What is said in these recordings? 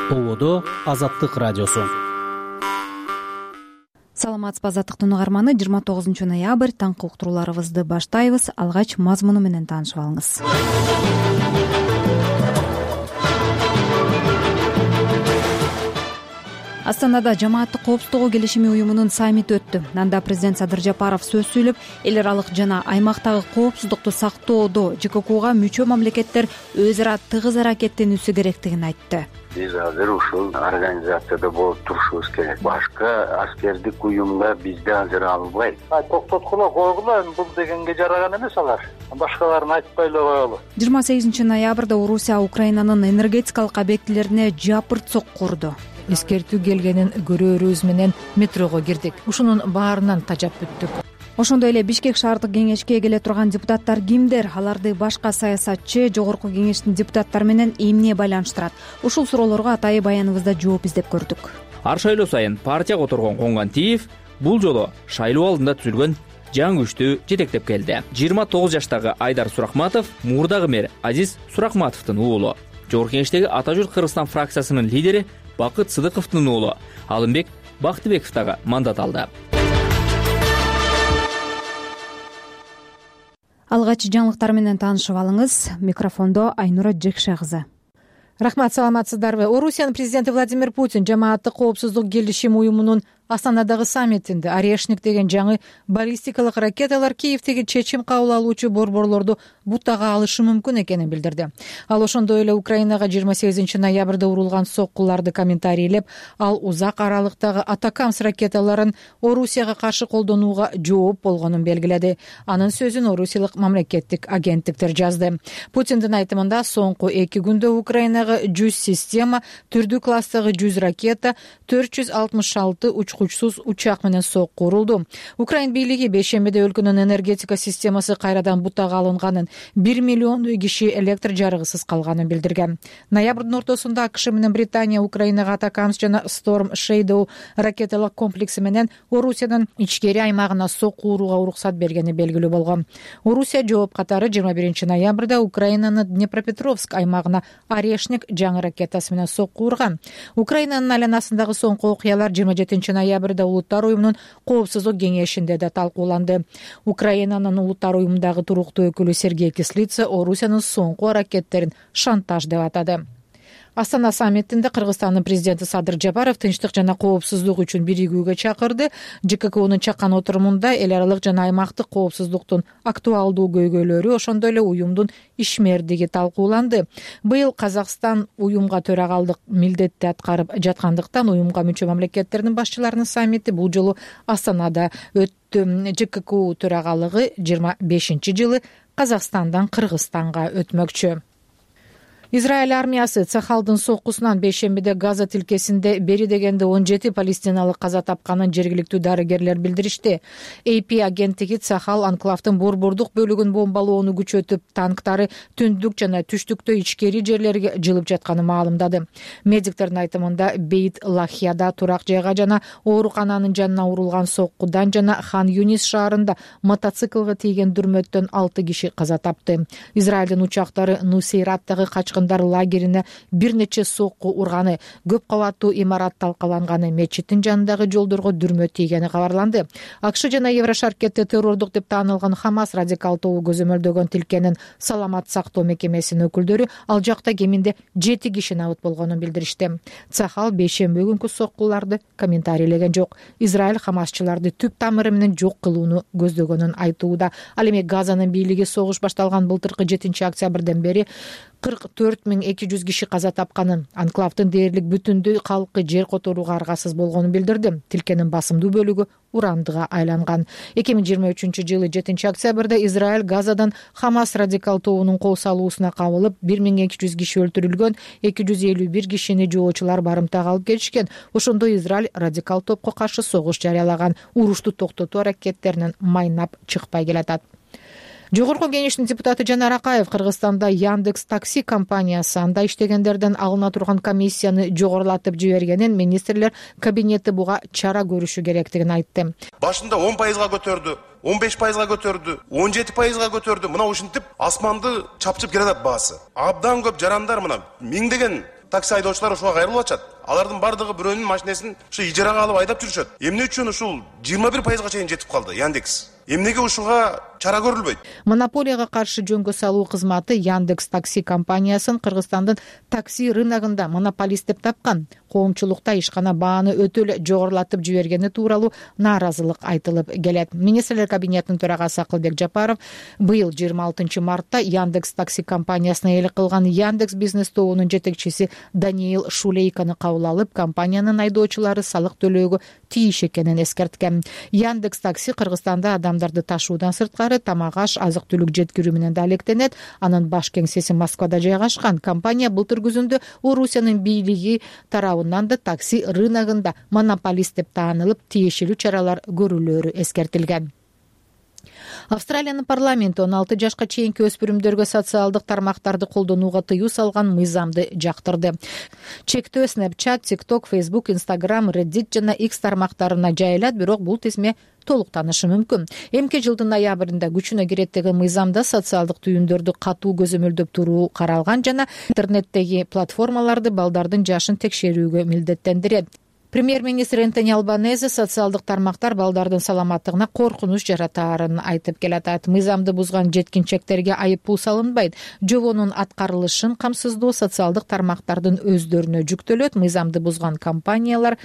Ободо Азаттык радиосу. Саламатсызбы азаттыктын угарманы, 29 ноябрь таңкы уктурууларыбызды баштайбыз. Алгач мазмуну менен таанышып алыңыз. Астанада жамааттык коопсуздугу келишими уюмунун саммити өттү. Анда президент Садыр Жапаров сөз сүйлөп, эл аралык жана аймактагы коопсуздукту сактоодо ЖККга мүчө мамлекеттер өз ара тыгыз аракеттенүүсү керектигин айтты. Биз азыр ушул организацияда болуп турушубуз керек. Башка аскердик уюмдар бизде азыр албайт. Токтоткула койгула, бул дегенге жараган эмес алар. Башкаларын айтпай эле коелу. 28 ноябрда Орусия Украинанын энергетикалык объектилерине жапырт сокку урду. Эскертүү келгенин көрөөрүбүз менен метрого кирдик. Ушунун баарынан тажап бүттүк. Ошондой эле Бишкек шаардык кеңешке келе турган депутаттар кимдер? Аларды башка саясатчы, жогорку кеңештин депутаттары менен эмне байланыштырат? Ушул суроолорго атайын баяныбызда жооп издеп көрдүк. Ар шайлоо сайын партияга оторгон Конгантиев бул жолу шайлоо алдында түзүлгөн жаңы күчтү жетектеп келди. 29 жаштагы Айдар Сурахматов мурдагы мэр Азиз Сурахматовдун уулу. Жогорку кеңештеги Ата журт Кыргызстан фракциясынын лидери Бакыт Сыдыковдун уулу Алымбек Бактыбеков дагы мандат алды. Алгач жаңылыктар менен таанышып алыңыз. Микрофондо Айнура Жекше кызы. Рахмат, саламатсыздарбы? Орусиянын президенти Владимир Путин жамааттык коопсуздук келишими уюмунун Астанадагы саммитинде Орешник деген жаңы баллистикалык ракеталар Киевдеги чечим кабыл алуучу борборлорду бутага алышы мүмкүн экенин билдирди. Ал ошондой эле Украинага 28 ноябрда урулган соккуларды комментарийлеп, ал узак аралыктагы Атакамс ракеталарын Орусияга каршы колдонууга жооп болгонун белгиледи. Анын сөзүн орусиялык мамлекеттик агенттиктер жазды. Путиндин айтымында соңку 2 күндө Украинага 100 система, түрдүү класстагы 100 ракета, 466 учкучсуз учак менен сокку урулду. Украин бийлиги бейшембиде өлкөнүн энергетика системасы кайрадан бутага алынганын, 1 миллиондой киши электр жарыгысыз калганын билдирген. Ноябрдын ортосунда АКШ менен Британия Украинага Атакамс жана Storm Shadow ракеталык комплекси менен Орусиянын ичкери аймагына сокку урууга уруксат бергени белгилүү болгон. Орусия жооп катары 21 ноябрда Украинанын Днепропетровск аймагына Орешник жаңы ракетасы менен сокку урган. Украинанын айланасындагы соңку окуялар 27 ноябрда Улуттар уюмунун коопсуздук кеңешинде да талкууланды. Украинанын Улуттар уюмундагы туруктуу өкүлү Сергей Кислица Орусиянын соңку аракеттерин шантаж деп атады. Астана саммитинде Кыргызстандын президенти Садыр Жапаров тынчтык жана коопсуздук үчүн биригүүгө чакырды. ЖККнын чакан отурумунда эл аралык жана аймактык коопсуздуктун актуалдуу көйгөйлөрү, ошондой эле уюмдун ишмердиги талкууланды. Быйыл Казакстан уюмга төрагалдык милдетти аткарып жаткандыктан уюмга мүчө мамлекеттердин башчыларынын саммити бул жолу Астанада өттү. ЖКК төрагалыгы 25-жылы Казакстандан Кыргызстанга өтмөкчү. Израиль армиясы Цахалдын соккусунан бейшембиде Газа тилкесинде бери дегенде 17 палестиналык каза тапканын жергиликтүү дарыгерлер билдиришти. AP агенттиги Цахал анклавдын борбордук бөлүгүн бомбалоону күчөтүп, танктары түндүк жана түштүктө ичкери жерлерге жылып жатканын маалымдады. Медиктердин айтымында Бейт Лахияда турак жайга жана оорукананын жанына урулган соккудан жана Хан Юнис шаарында мотоциклга тийген дүрмөттөн 6 киши каза тапты. Израилдин учактары Нусейраттагы качкын лагерине бир нече сокку урганы, көп кабаттуу имарат талкаланганы, мечиттин жанындагы жолдорго дүрмө тийгени кабарланды. АКШ жана Еврошаркетте террордук деп таанылган Хамас радикал тобу көзөмөлдөгөн тилкенин саламат сактоо мекемесинин өкүлдөрү ал жакта кеминде 7 киши набыт болгонун билдиришти. Цахал бейшемби күнкү соккуларды комментарийлеген жок. Израиль хамасчыларды түп тамыры менен жок кылууну көздөгөнүн айтууда. Ал эми Газанын бийлиги согуш башталган былтыркы 7 октябрдан бери 44.200 киши каза тапканын, анклавдын дээрлик бүтүндөй калкы жер которууга аргасыз болгонун билдирди. Тилкенин басымдуу бөлүгү урандыга айланган. 2023-жылы 7 октябрда Израиль Газадан Хамас радикал тобунун кол салуусуна кабылып, 1200 киши өлтүрүлгөн, 251 кишини жоочулар барымтага алып келишкен. Ошондой Израиль радикал топко каршы согуш жарыялаган, урушту токтотуу аракеттеринен майнап чыкпай келатат. Жогорку кеңештин депутаты Жанар Акаев Кыргызстанда Яндекс такси компаниясы анда иштегендерден алына турган комиссияны жогорулатып жибергенин министрлер кабинети буга чара көрүшү керектигин айтты. Башында 10%га көтөрдү, 15%га көтөрдү, 17%га көтөрдү. Мына ушинтип асманды чапчып келатат баасы. Абдан көп жарандар мына миңдеген такси айдоочулар ошого кайрылып атышат. Алардын бардыгы бирөөнүн машинесин ушу ижарага алып айдап жүрүшөт. Эмне үчүн ушул 21% чейин жетип калды Яндекс? Эмнеге ушуга чара көрүлбөйт? Монополияга каршы жөнгө салуу кызматы Яндекс такси компаниясын Кыргызстандын такси рыногунда монополист деп тапкан. Коомчулукта ишкана бааны өтө эле жогорулатып жибергени тууралуу нааразылык айтылып келет. Министрлер кабинетинин төрагасы Акылбек Жапаров быйыл 26 мартта Яндекс такси компаниясына ээлик кылган Яндекс бизнес тобунун жетекчиси Даниил Шулейканы кабыл алып, компаниянын айдоочулары салык төлөөгө тийиш экенин эскерткен. Яндекс такси Кыргызстанда адамдарды ташуудан сырткары тамак аш, азык-түлүк жеткирүү менен да алектенет. Анын баш кеңсеси Москвада жайгашкан. Компания былтыр күзүндө Орусиянын бийлиги тарабынан да такси рыногунда монополист деп таанылып, тиешелүү чаралар көрүлөөрү эскертилген. Австралиянын парламенти 16 жашка чейинки өспүрүмдөргө социалдык тармактарды колдонууга тыюу салган мыйзамды жактырды. Чектөө Snapchat, TikTok, Facebook, Instagram, Reddit жана X тармактарына жайылат, бирок бул тизме толуктанышы мүмкүн. Эмки жылдын ноябрында күчүнө кирет деген мыйзамда социалдык түйүндөрдү катуу көзөмөлдөп туруу каралган жана интернеттеги платформаларды балдардын жашын текшерүүгө милдеттендирет. Премьер-министр Энтони Албанезе социалдык тармактар балдардын саламаттыгына коркунуч жаратаарын айтып келатат. Мыйзамды бузган жеткинчектерге айыппул салынбайт. Жобонун аткарылышын камсыздоо социалдык тармактардын өздөрүнө жүктөлөт. Мыйзамды бузган компаниялар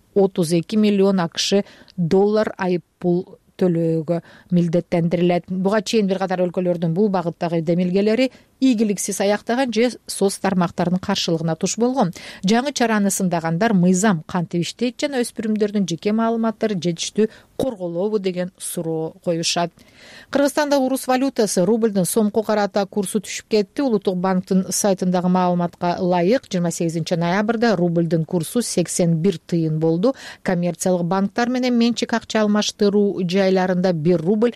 32 миллион АКШ доллар айыппул төлөөгө милдеттендирилет. Буга чейин бир катар өлкөлөрдүн бул багыттагы демилгелери ийгиликсиз аяктаган же соц тармактардын каршылыгына туш болгон. Жаңы чараны сындагандар мыйзам кантип иштейт жана өспүрүмдөрдүн жеке маалыматтары жетиштүү корголобу деген суроо коюшат. Кыргызстанда урус валютасы рублдун сомго карата курсу түшүп кетти. Улуттук банктын сайтындагы маалыматка ылайык 28 ноябрда рублдун курсу 81 тыйын болду. Коммерциялык банктар менен менчик акча алмаштыруу жайларында 1 рубль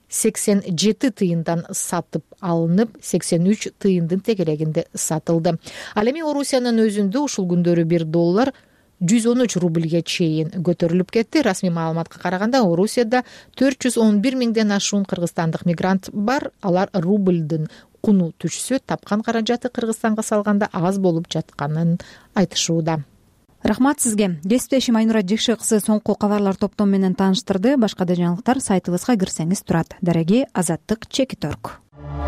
87 тыйындан сатып алынып, 83 тыйындын тегерегинде сатылды. Ал эми Орусиянын өзүндө ушул күндөрү 1 доллар 113 рубльге чейин көтөрүлүп кетти. Расмий маалыматка караганда Орусияда 411 миңден ашуун кыргызстандык мигрант бар. Алар рублдун куну түшсө, тапкан каражаты Кыргызстанга салганда аз болуп жатканын айтышууда. Рахмат сизге. Кесиптешим Айнура Жекше кызы соңку кабарлар топтому менен тааныштырды. Башка да жаңылыктар сайтыбызга кирсеңиз турат. Дареги Азаттык Чекиторг.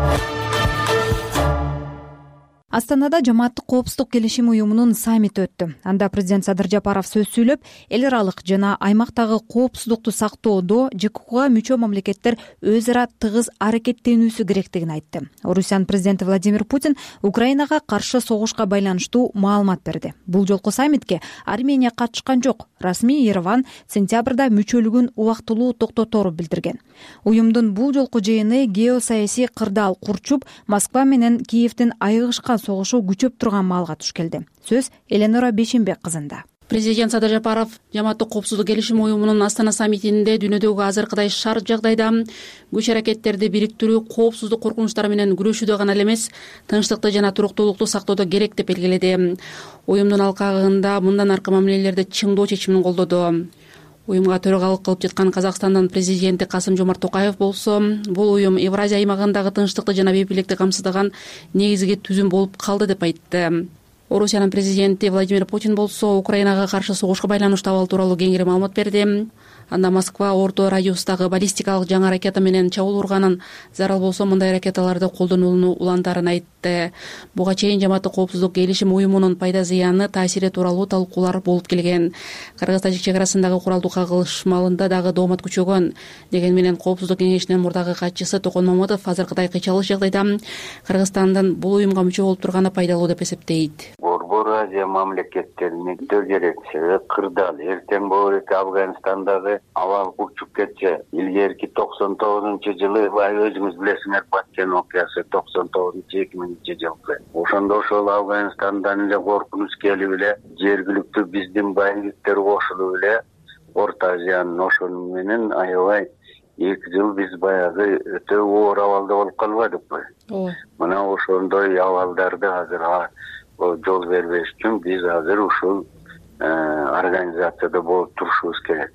Астанада жамааттык коопсуздук келишим уюмунун саммити өттү. Анда президент Садыр Жапаров сөз сүйлөп, эл аралык жана аймактагы коопсуздукту сактоодо ЖККга мүчө мамлекеттер өз ара тыгыз аракеттенүүсү керектигин айтты. Орусиянын президенти Владимир Путин Украинага каршы согушка байланыштуу маалымат берди. Бул жолку саммитке Армения катышкан жок. Расмий Ереван сентябрда мүчөлүгүн убактылуу токтотору билдирген. Уюмдун бул жолку жыйыны геосаясий кырдаал курчуп, Москва менен Киевдин айыгышкан согушу күчөп турган маалга туш келди. Сөз Эленора Бешенбек кызында. Президент Садыр Жапаров жамааттык коопсуздук келишим уюмунун Астана саммитинде дүйнөдөгү азыркыдай шарт жагдайда күч аракеттерди бириктирүү, коопсуздук коркунучтары менен күрөшүүдө гана эмес, тынчтыкты жана туруктуулукту сактоодо керек деп белгиледи. Уюмдун алкагында мындан аркы мамилелерди чыңдоо чечимин колдоду. Уюмга төрагалык кылып жаткан Казакстандын президенти Касым-Жомарт Токаев болсо, бул уюм Евразия аймагындагы тынчтыкты жана бейбиликти камсыздаган негизги түзүм болуп калды деп айтты. Орусиянын президенти Владимир Путин болсо, Украинага каршы согушка байланыштуу абал тууралуу кеңири маалымат берди. Анда Москва орто радиустагы баллистикалык жаңы ракета менен чабуул урганын, зарыл болсо мындай ракеталарды колдонууну улантарын айтты. Буга чейин жамааттык коопсуздук келишим уюмунун пайда зыяны, таасири тууралуу талкуулар болуп келген. Кыргыз-Тажик чек арасындагы куралдуу кагылышмалында дагы доомат күчөгөн. Деген менен Коопсуздук кеңешинин мурдагы катчысы Токон Маматов азыркыдай кыйчалыш жагдайда Кыргызстандын бул уюмга мүчө болуп турганы пайдалуу деп эсептейт. Борбор Азия мамлекеттерине өтө керек. Себеби кырдаал эртең болот Афганистандагы абал курчуп кетчү. Илгерки 99-жылы өзүңүз билесиңер Баткен окуясы 99-2000-жылкы. Ошондо ошол Афганистандан эле коркунуч келип эле жергиликтүү биздин байыктар кошулуп эле Орто Азиянын ошону менен аябай 2 жыл биз баягы өтө оор абалда болуп калбадыкпы. Мына ошондой абалдарды азыр жол бербеш үчүн биз азыр ушул организацияда болуп турушубуз керек.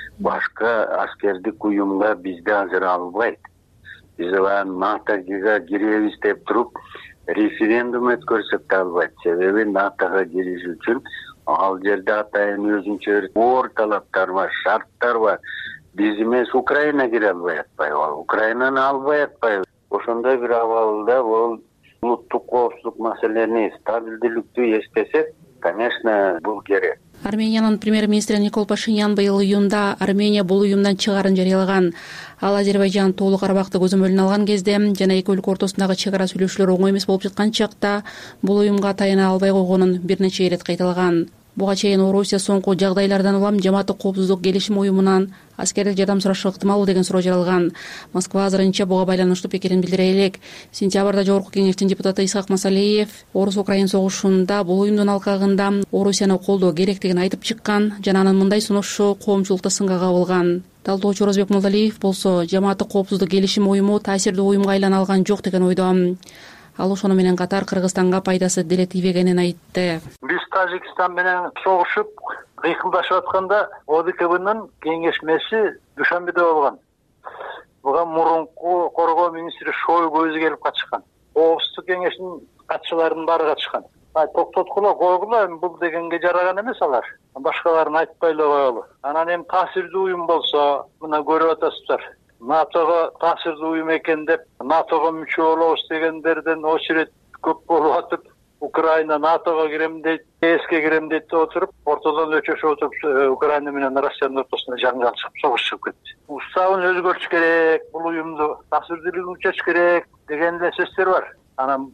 Башка аскердик уюмга бизди азыр албайт. Биз НАТО-га киребиз деп туруп, референдум өткөрсөк да албайт. Себеби НАТОга кириш үчүн ал жерде атайын өзүнчө оор талаптар бар, шарттар бар. Биз эмес Украина кире албай атпайбы? Украинаны албай атпайбы? Ошондой бир абалда бул улуттук коопсуздук маселени стабилдүүлүктү эстесек, конечно, бул керек. Армениянын премьер-министри Никол Пашинян быйыл июнда Армения бул уюмдан чыгаарын жарыялаган. Ал Азербайжан Тоолук Карабакты көзөмөлүнө алган кезде жана эки өлкө ортосундагы чек ара сүйлөшүүлөр оңой эмес болуп жаткан чакта бул уюмга таяна албай койгонун бир нече ирет кайталаган. Буга чейин Орусия соңку жагдайлардан улам Жамааттык коопсуздук келишим уюмунан аскердик жардам сурашы ыктымалбы деген суроо жаралган. Москва азырынча буга байланыштуу пикирин билдире элек. Сентябрда Жогорку Кеңештин депутаты Исхак Масалиев Орус-Украин согушунда бул уюмдун алкагында Орусияны колдоо керектигин айтып чыккан жана анын мындай сунушу коомчулукта сынга кабылган. Талдоочу Орозбек Молдалиев болсо Жамааттык коопсуздук келишим уюму таасирдүү уюмга айлана алган жок деген ойдо. Ал ошону менен катар Кыргызстанга пайдасы деле тийбегенин айтты. Биз Тажикстан менен согушуп, кыйкылдашып атканда ОДКБнын кеңешмеси Душанбеде болгон. Буга мурунку коргоо министри Шойгу өзү келип катышкан. Коопсуздук кеңештин катчыларынын баары катышкан. Токтоткула койгула, бул дегенге жараган эмес алар. Башкаларын айтпай эле коелу. Анан эми таасирдүү уюм болсо, мына көрүп атасыздар. НАТОга таасирдүү уюм экен деп, НАТОга мүчө болобуз дегендерден очередь көп болуп атып, Украина НАТОга кирем дейт, ЕСке кирем дейт деп отуруп, ортодон өчөшүп отуруп, Украина менен Россиянын ортосунда жаңжал чыгып, согуш чыгып кетти. Уставын өзгөртүш керек, бул уюмду таасирдүүлүгүн күчөтүш керек деген эле сөздөр бар. Анан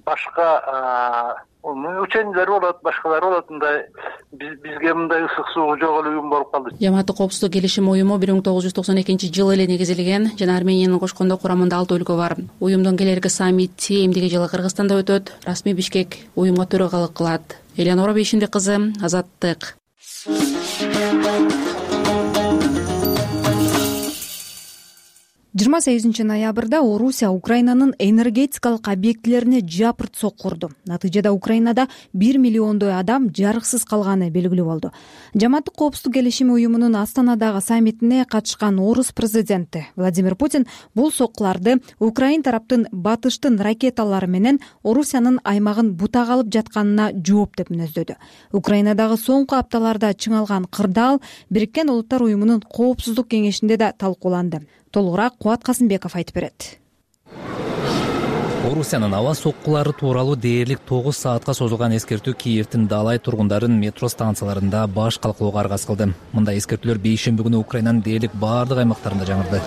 башка учениялар болот, башкалар болот, мындай бизге мындай ысык суу жок эле уюм болуп калды. Жамааттык коопсуздук келишим уюму 1992-жылы эле негизилген жана Армениянын кошкондо курамында 6 өлкө бар. Уюмдун келерки саммити эмдиги жылы Кыргызстанда өтөт. Расмий Бишкек уюмга төрагалык кылат. Элеонора Бейшимбек кызы, Азаттык. 28 ноябрда Орусия Украинанын энергетикалык объектилерине жапырт соккурду. Натыйжада Украинада 1 миллиондой адам жарыксыз калганы белгилүү болду. Жамааттык коопсуздук келишими уюмунун Астанадагы саммитине катышкан Орус президенти Владимир Путин бул соккуларды Украин тараптын батыштын ракеталары менен Орусиянын аймагын бутак алып жатканына жооп деп мүнөздөдү. Украинадагы соңку апталарда чыңалган кырдаал Бириккен Улуттар уюмунун коопсуздук кеңешинде да талкууланды. Толугураак Кубат Касымбеков айтып берет. Орусиянын аба соккулары тууралуу дээрлик 9 саатка созулган эскертүү Киевдин Далай тургундарын метро станцияларында баш калкылууга аргасыз кылды. Мындай эскертүүлөр бейшемби күнү Украинанын дээрлик баардык аймактарында жаңырды.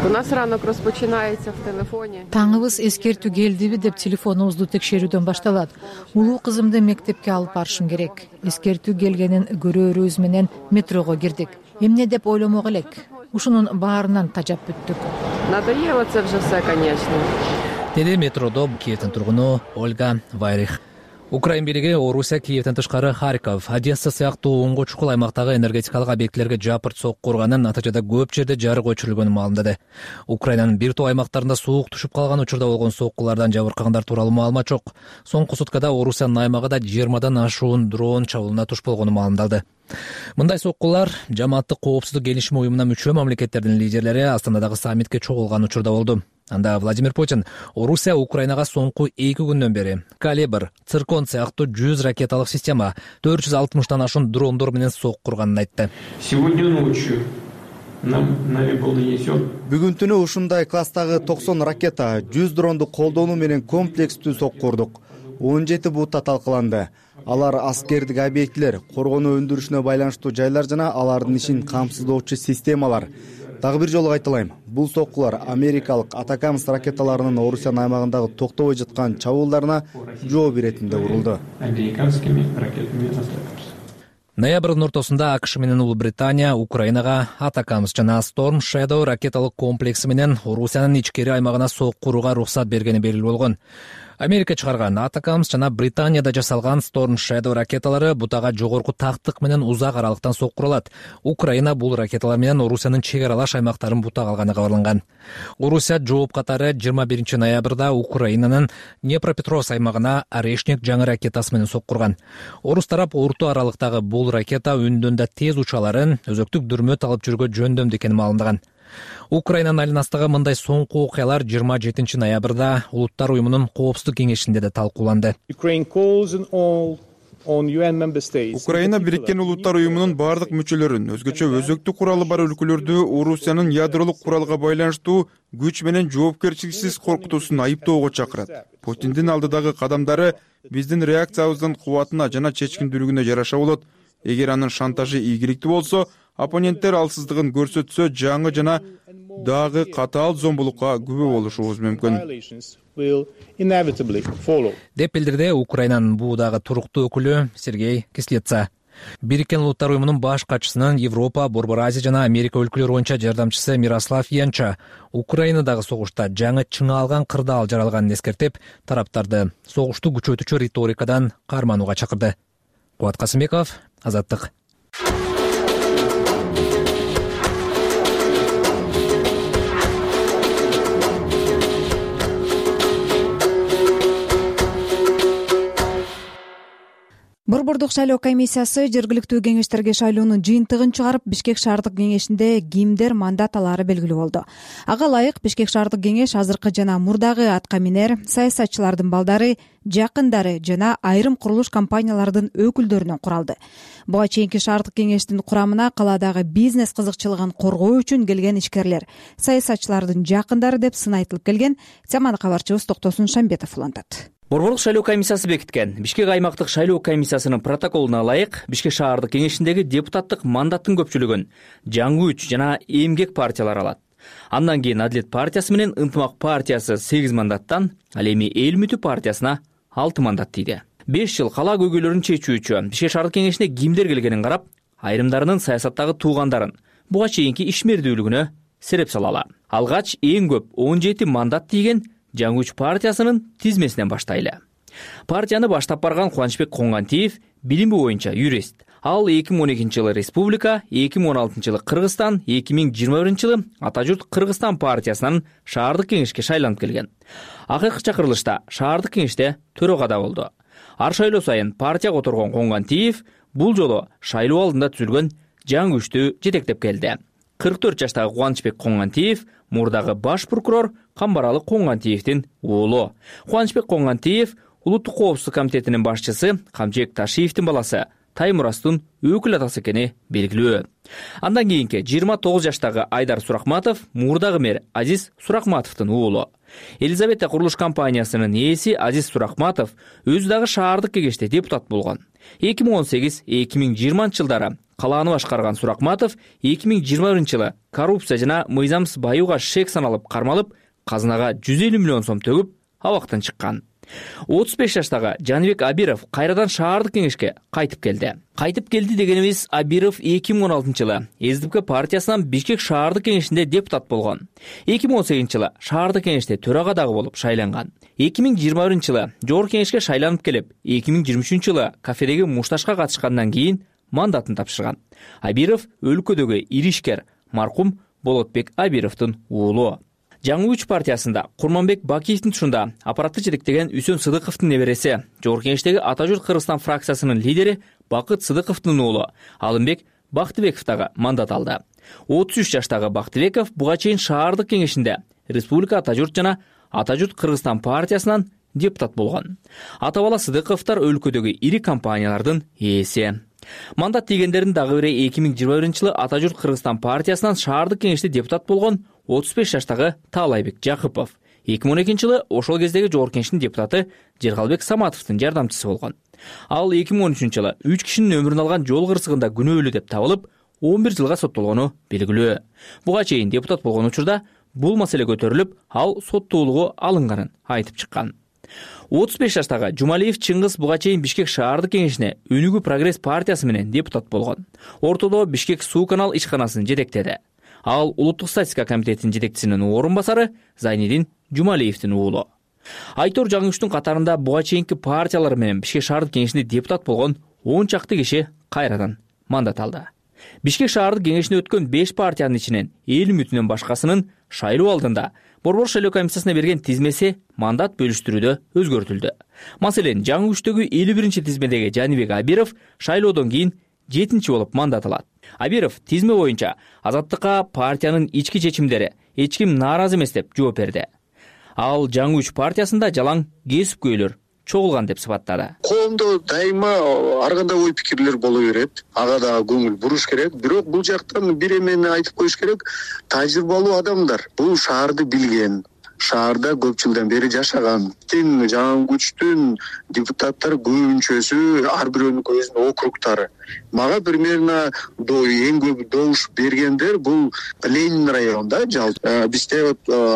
Таңыбыз эскертүү келдиби деп телефонубузду текшерүүдөн башталат. Улуу кызымды мектепке алып барышым керек. Эскертүү келгенин көрөөрүбүз менен метрого кирдик. Эмне деп ойломок элек. Ушунун баарынан тажап бүттүк. Надоело это все, конечно. Деди метродо Киевдин тургуну Ольга Вайрих. Украин бийлиги Орусия Киевден тышкары Харьков, Одесса сыяктуу оңго чукул аймактагы энергетикалык объектилерге жапырт соккурганын, натыйжада көп жерде жарык өчүрүлгөнүн маалымдады. Украинанын бир топ аймактарында суук түшүп калган учурда болгон соккулардан жабыркагандар тууралуу маалымат жок. Соңку суткада Орусиянын аймагында 20дан ашуун дрон чабуулуна туш болгону маалымдалды. Мындай соккулар Жамааттык коопсуздук келишими уюмуна мүчө мамлекеттердин лидерлери Астанадагы саммитке чогулган учурда болду. Анда Владимир Путин Орусия Украинага соңку 2 күндөн бери Калибр, Циркон сыяктуу 100 ракеталык система, 460тан ашуун дрондор менен соккурганын айтты. Сегодня ночью нами был нанесен. Бүгүн түнү ушундай класстагы 90 ракета, 100 дронду колдонуу менен комплекстүү соккурдук. 17 бутта талкаланды. Алар аскердик объектилер, коргонуу өндүрүшүнө байланыштуу жайлар жана алардын ишин камсыздоочу системалар. Дагы бир жолу кайталайм. Бул соккулар америкалык Атакамс ракеталарынын Орусиянын аймагындагы токтобой жаткан чабуулдарына жооп иретинде урулду. Американскими ракетами Атакамс. Ноябрдын ортосунда АКШ менен Улуу Британия Украинага Атакамс жана Storm Shadow ракеталык комплекси менен Орусиянын ичкери аймагына соккурууга уруксат бергени белгилүү болгон. Америка чыгарган Атакамс жана Британияда жасалган Storm Shadow ракеталары бутага жогорку тактык менен узак аралыктан соккурулат. Украина бул ракеталар менен Орусиянын чек аралаш аймактарын бутак алганы кабарланган. Орусия жооп катары 21 ноябрда Украинанын Днепропетровск аймагына Орешник жаңы ракетасы менен соккурган. Орус тарап орто аралыктагы бул ракета өндөн да тез учаларын өзөктүк дүрмөт алып жүргө жөндөмдү экенин маалымдаган. Украинанын айланасындагы мындай соңку окуялар 27 ноябрда Улуттар уюмунун коопсуздук кеңешинде да талкууланды. Украина Бириккен Улуттар уюмунун бардык мүчөлөрүн, өзгөчө өзөктүк куралы бар өлкөлөрдү Орусиянын ядролук куралга байланыштуу күч менен жоопкерчиликсиз коркутуусун айыптоого чакырат. Путиндин алдыдагы кадамдары биздин реакциябыздын кубатына жана чечкиндүүлүгүнө жараша болот. Эгер анын шантажы ийгиликтүү болсо, оппоненттер алсыздыгын көрсөтсө, жаңы жана дагы катаал зомбулукка күбө болушубуз мүмкүн, деп билдирди Украинанын бул дагы туруктуу өкүлү Сергей Кислица. Бириккен Улуттар уюмунун баш катчысынын Европа, Борбор Азия жана Америка өлкөлөрү боюнча жардамчысы Мирослав Янча Украинадагы согушта жаңы чыңа алган кырдаал жаралганын эскертип, тараптарды согушту күчөтүүчү риторикадан карманууга чакырды. Кубат Касымбеков, Азаттык. Борбордук шайлоо комиссиясы жергиликтүү кеңештерге шайлоонун жыйынтыгын чыгарып, Бишкек шаардык кеңешинде кимдер мандат алаары белгилүү болду. Ага ылайык Бишкек шаардык кеңеш азыркы жана мурдагы атка минер, саясатчылардын балдары, жакындары жана айрым курулуш компаниялардын өкүлдөрүнөн куралды. Буга чейинки шаардык кеңештин курамына каладагы бизнес кызыкчылыгын коргоо үчүн келген ишкерлер, саясатчылардын жакындары деп сын айтылып келген. Теманы кабарчыбыз Токтосун Шамбетов улантат. Борборлук шайлоо комиссиясы бекиткен Бишкек аймактык шайлоо комиссиясынын протоколуна ылайык Бишкек шаардык кеңешиндеги депутаттык мандаттын көпчүлүгүн жаңы күч жана эмгек партиялары алат. Андан кийин Адилет партиясы менен Ынтымак партиясы 8 мандаттан, ал эми Эл үмүтү партиясына 6 мандат тийди. 5 жыл кала көйгөйлөрүн чечүүчү Бишкек шаардык кеңешине кимдер келгенин карап, айрымдарынын саясаттагы туугандарын буга чейинки ишмердүүлүгүнө сереп салалы. Алгач эң көп 17 мандат тийген жаңы күч партиясынын тизмесинен баштайлы. Партияны баштап барган Кубанычбек Коңгантиев билими боюнча юрист. Ал 2012 жылы Республика, 2016 жылы Кыргызстан, 2021 жылы Ата журт Кыргызстан партиясынын шаардык кеңешке шайланып келген. Акыркы чакырылышта шаардык кеңеште төрөгада болду. Ар шайлоо сайын партияга отургон Коңгантиев бул жолу шайлоо алдында түзүлгөн жаңы күчтү жетектеп келди. 44 жаштагы Кубанычбек Коңгантиев мурдагы баш прокурор Камбаралы Коңгантиевдин уулу. Кубанычбек Коңгантиев Улуттук коопсуздук комитетинин башчысы Камчек Ташиевдин баласы Таймурастын өкүл атасы экени белгилүү. Андан кийинки 29 жаштагы Айдар Суракматов мурдагы мэр Азиз Суракматовдун уулу. Елизавета курулуш компаниясынын ээси Азиз Суракматов өзү дагы шаардык кеңеште депутат болгон. 2018-2020 жылдары калааны башкарган Суракматов 2021 жылы коррупция жана мыйзамсыз баюуга шек саналып кармалып, казынага 150 миллион сом төгүп, абактан чыккан. 35 жаштагы Жаныбек Абиров кайрадан шаардык кеңешке кайтып келди. Кайтып келди дегенибиз, Абиров 2016 жылы СДП партиясынан Бишкек шаардык кеңешинде депутат болгон. 2018 жылы шаардык кеңеште төрага дагы болуп шайланган. 2021 жылы жогорку кеңешке шайланып келип, 2023 жылы кафедеги мушташка катышкандан кийин мандатын тапшырган. Абиров өлкөдөгү ири ишкер маркум Болотбек Абировдун уулу. Жаңы күч партиясында Курманбек Бакиевдин тушунда аппаратты жетектеген Үсөн Сыдыковдун небереси, жогорку кеңештеги Ата журт Кыргызстан фракциясынын лидери Бакыт Сыдыковдун уулу Алымбек Бактыбеков дагы мандат алды. 33 жаштагы Бактыбеков буга чейин шаардык кеңешинде Республика Ата журт жана Ата журт Кыргызстан партиясынан депутат болгон. Ата бала Сыдыковдор өлкөдөгү ири компаниялардын ээси. Мандат тийгендердин дагы бири 2021 жылы Ата журт Кыргызстан партиясынан шаардык кеңеште депутат болгон 35 жаштагы Таалайбек Жакыпов. 2012 жылы ошол кездеги жогорку кеңештин депутаты Жергалбек Саматовдун жардамчысы болгон. Ал 2013 жылы 3 кишинин өмүрүн алган жол кырсыгында күнөөлүү деп табылып, 11 жылга соттолгону белгилүү. Буга чейин депутат болгон учурда бул маселе көтөрүлүп, ал соттуулугу алынганын айтып чыккан. 35 жаштагы Жумалиев Чыңгыз буга чейин Бишкек шаардык кеңешине Өнүгүү прогресс партиясы менен депутат болгон. Ортодо Бишкек суу канал ишканасын жетектеди. Ал Улуттук статистика комитетинин жетекчисинин орун басары Зайнидин Жумалиевдин уулу. Айтор жаңы күчтүн катарында буга чейинки партиялар менен Бишкек шаардык кеңешинде депутат болгон 10 чакты киши кайрадан мандат алды. Бишкек шаардык кеңешине өткөн 5 партиянын ичинен Эл үмүтүнөн башкасынын шайлоо алдында Борбор шайлоо комиссиясына берген тизмеси мандат бөлүштүрүүдө өзгөртүлдү. Маселен, жаңы күчтөгү 51-тизмедеги Жаныбек Абиров шайлоодон кийин 7-болуп мандат алат. Абиров тизме боюнча Азаттыкка партиянын ички чечимдери эч ким нааразы эмес деп жооп берди. Ал жаңы күч партиясында жалаң кесипкөйлөр чогулган деп сыпаттады. Коомдо дайыма ар кандай ой пикирлер боло берет. Ага да көңүл буруш керек. Бирок бул жактан бир эмени айтып коюш керек. Тажрыйбалуу адамдар бул шаарды билген, шаарда көп жылдан бери жашаган. Жаңы күчтүн депутаттар көбүнчөсү ар бирөөнүн өзүнүн округтары. Мага примерно эң көп добуш бергендер бул Ленин районунда жалпы. Бизде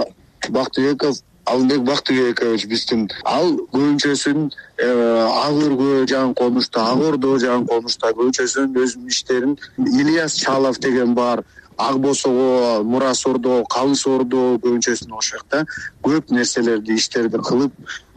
Алымбек Бактыбекович биздин ал көбүнчөсүн Ак Өргө жагын конушта, Ак Ордо жагын конушта көбүнчөсүнүн өзүнүн иштерин Ильяс Чалов деген бар. Ак Босого, Мурас Ордо, Калыс Ордо көбүнчөсүн ошакта көп нерселерди, иштерди кылып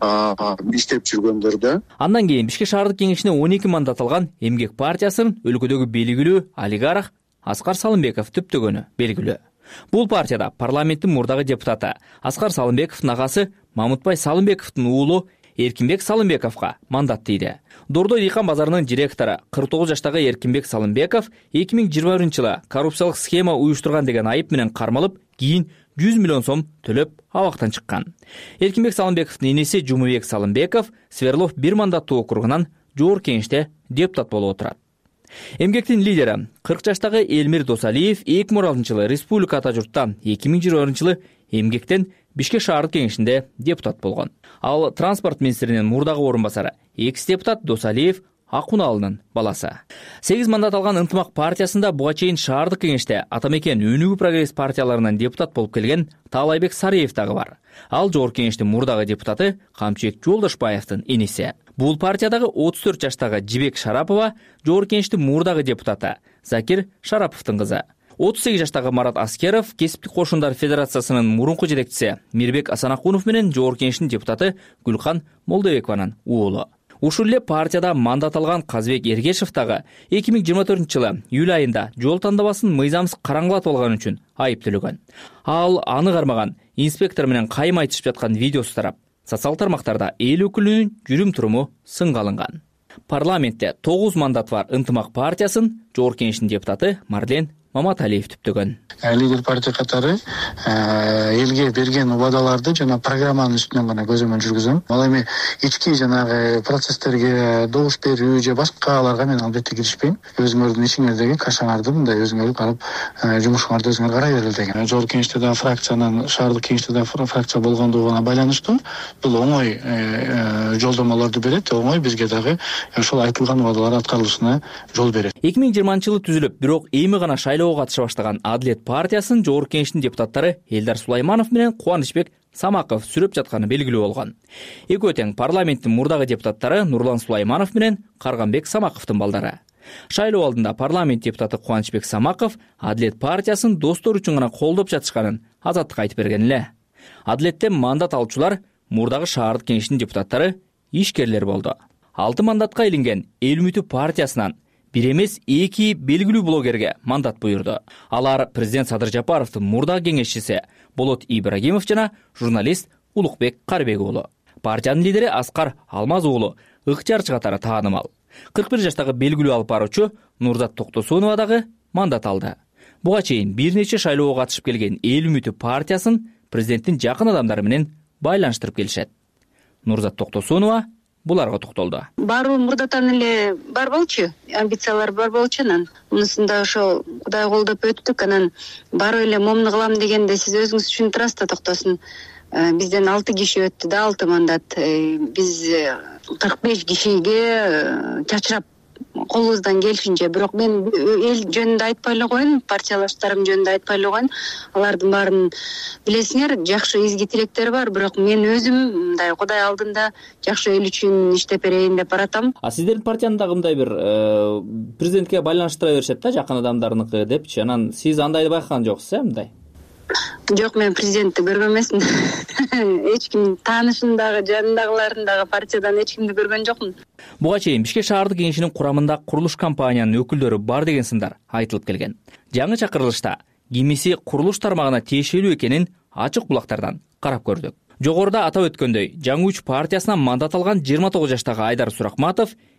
иштеп жүргөндөр да. Андан кийин Бишкек шаардык кеңешине 12 мандат алган Эмгек партиясынын өлкөдөгү белгилүү олигарх Аскар Салымбеков түптөгөнү белгилүү. Бул партияда парламенттин мурдагы депутаты Аскар Салымбековдун агасы Мамутбай Салымбековдун уулу Эркинбек Салымбековго мандат тийди. Дордой дыйкан базарынын директору 49 жаштагы Эркинбек Салымбеков 2021-жылы коррупциялык схема уюштурган деген айып менен кармалып, кийин 100 миллион сом төлөп абактан чыккан. Эркинбек Салымбековдун эниси Жумабек Салымбеков Сверлов 1 мандаттуу округунан жогорку кеңеште депутат болуп отурат. Эмгектин лидери 40 жаштагы Элмир Досалиев 2016-жылы республика ата журтта, 2020-жылы Эмгектен Бишкек шаардык кеңешинде депутат болгон. Ал транспорт министринин мурдагы орун басары, экс-депутат Досалиев Акуналынын баласы. 8 мандат алган Ынтымак партиясында буга чейин шаардык кеңеште Атамекен Өнүгүү прогресс партияларынан депутат болуп келген Таалайбек Сариев дагы бар. Ал жогорку кеңештин мурдагы депутаты Камчыбек Жолдошбаевдин иниси. Бул партиядагы 34 жаштагы Жибек Шарапова жогорку кеңештин мурдагы депутаты Закир Шараповдун кызы. 38 жаштагы Марат Аскеров Кесиптик кошундар федерациясынын мурунку жетекчиси Мирбек Асанакунов менен жогорку кеңештин депутаты Гүлкан Молдобекованын уулу. Ушул эле партияда мандат алган Казбек Эргешев дагы 2024-жылы июль айында жол тандабасын мыйзамсыз караңгылатып алган үчүн айыптөлгөн. Ал аны кармаган инспектор менен кайым айтышып жаткан видеосу тарап, социалдык тармактарда эл өкүлүнүн жүрүм-туруму сынга алынган. Парламентте 9 мандат бар Ынтымак партиясын жогорку кеңештин депутаты Марлен Маматалиев түптөгөн. Лидер партия катары элге берген убадаларды жана программанын үстүнөн гана көзөмөл жүргүзөм. Ал эми ички жанагы процесстерге добуш берүү же башкаларга мен албетте киришпейм. Өзүңөрдүн ишиңердеги кашаңарды мындай өзүңөр карап жумушуңарды өзүңөр карай берели деген. Жогорку кеңеште да фракциянын, шаардык кеңеште да фракция болгондугуна байланыштуу бул оңой жолдомолорду берет, оңой бизге дагы ошол айтылган убадалар аткарылышына жол берет. 2020-жылы түзүлүп, бирок эми гана катыша баштаган Адлет партиясынын жогорку кеңештин депутаттары Элдар Сулайманов менен Кубанычбек Самаков сүрөп жатканы белгилүү болгон. Экөө тең парламенттин мурдагы депутаттары Нурлан Сулайманов менен Карганбек Самаковдун балдары. Шайлоо алдында парламент депутаты Кубанычбек Самаков Адлет партиясын достор үчүн гана колдоп жатышканын Азаттыкка айтып берген эле. Адлеттен мандат алуучулар мурдагы шаардык кеңештин депутаттары ишкерлер болду. 6 мандатка илинген Эл үмүтү партиясынан бир эмес 2 белгилүү блогерге мандат буйрду. Алар президент Садыр Жапаровдун мурдагы кеңешчиси Болот Ибрагимов жана журналист Улукбек Карбек уулу. Партиянын лидери Аскар Алмаз уулу ыктыярчы катары таанымал. 41 жаштагы белгилүү алып баруучу Нурзат Токтосунова дагы мандат алды. Буга чейин бир нече шайлоого катышып келген Эл үмүтү партиясын президенттин жакын адамдары менен байланыштырып келишет. Нурзат Токтосунова буларга токтолду. Баруу мурдатан эле бар болчу, амбициялар бар болчу, анан мунусунда ошо Кудай колдоп өттүк, анан барып эле момуну кылам дегенде сиз өзүңүз үчүн турасыз да, Токтосун. Бизден 6 киши өттү да, 6 мандат. Биз 45 кишиге чачырап колубуздан келишинче, бирок мен эл жөнүндө айтпай эле коеюн, партиялаштарым жөнүндө айтпай эле коеюн. Алардын баарын билесиңер, жакшы изги тилектер бар, бирок мен өзүм мындай Кудай алдында жакшы эл үчүн иштеп берейин деп баратам. Сиздердин партиянын дагы мындай бир президентке байланыштыра беришет да, жакын адамдарыныкы депчи. Анан сиз андайды байкаган жоксуз, мындай? Жок, мен президентти көргөн эмесмин. Эч ким таанышым дагы, жанындагыларын дагы партиядан эч кимди көргөн жокмун. Буга чейин Бишкек шаардык кеңешинин курамында курулуш компаниянын өкүлдөрү бар деген сындар айтылып келген. Жаңы чакырылышта кимиси курулуш тармагына тиешелүү экенин ачык булактардан карап көрдүк. Жогоруда атап өткөндөй, жаңы күч партиясынан мандат алган 29 жаштагы Айдар Суракматов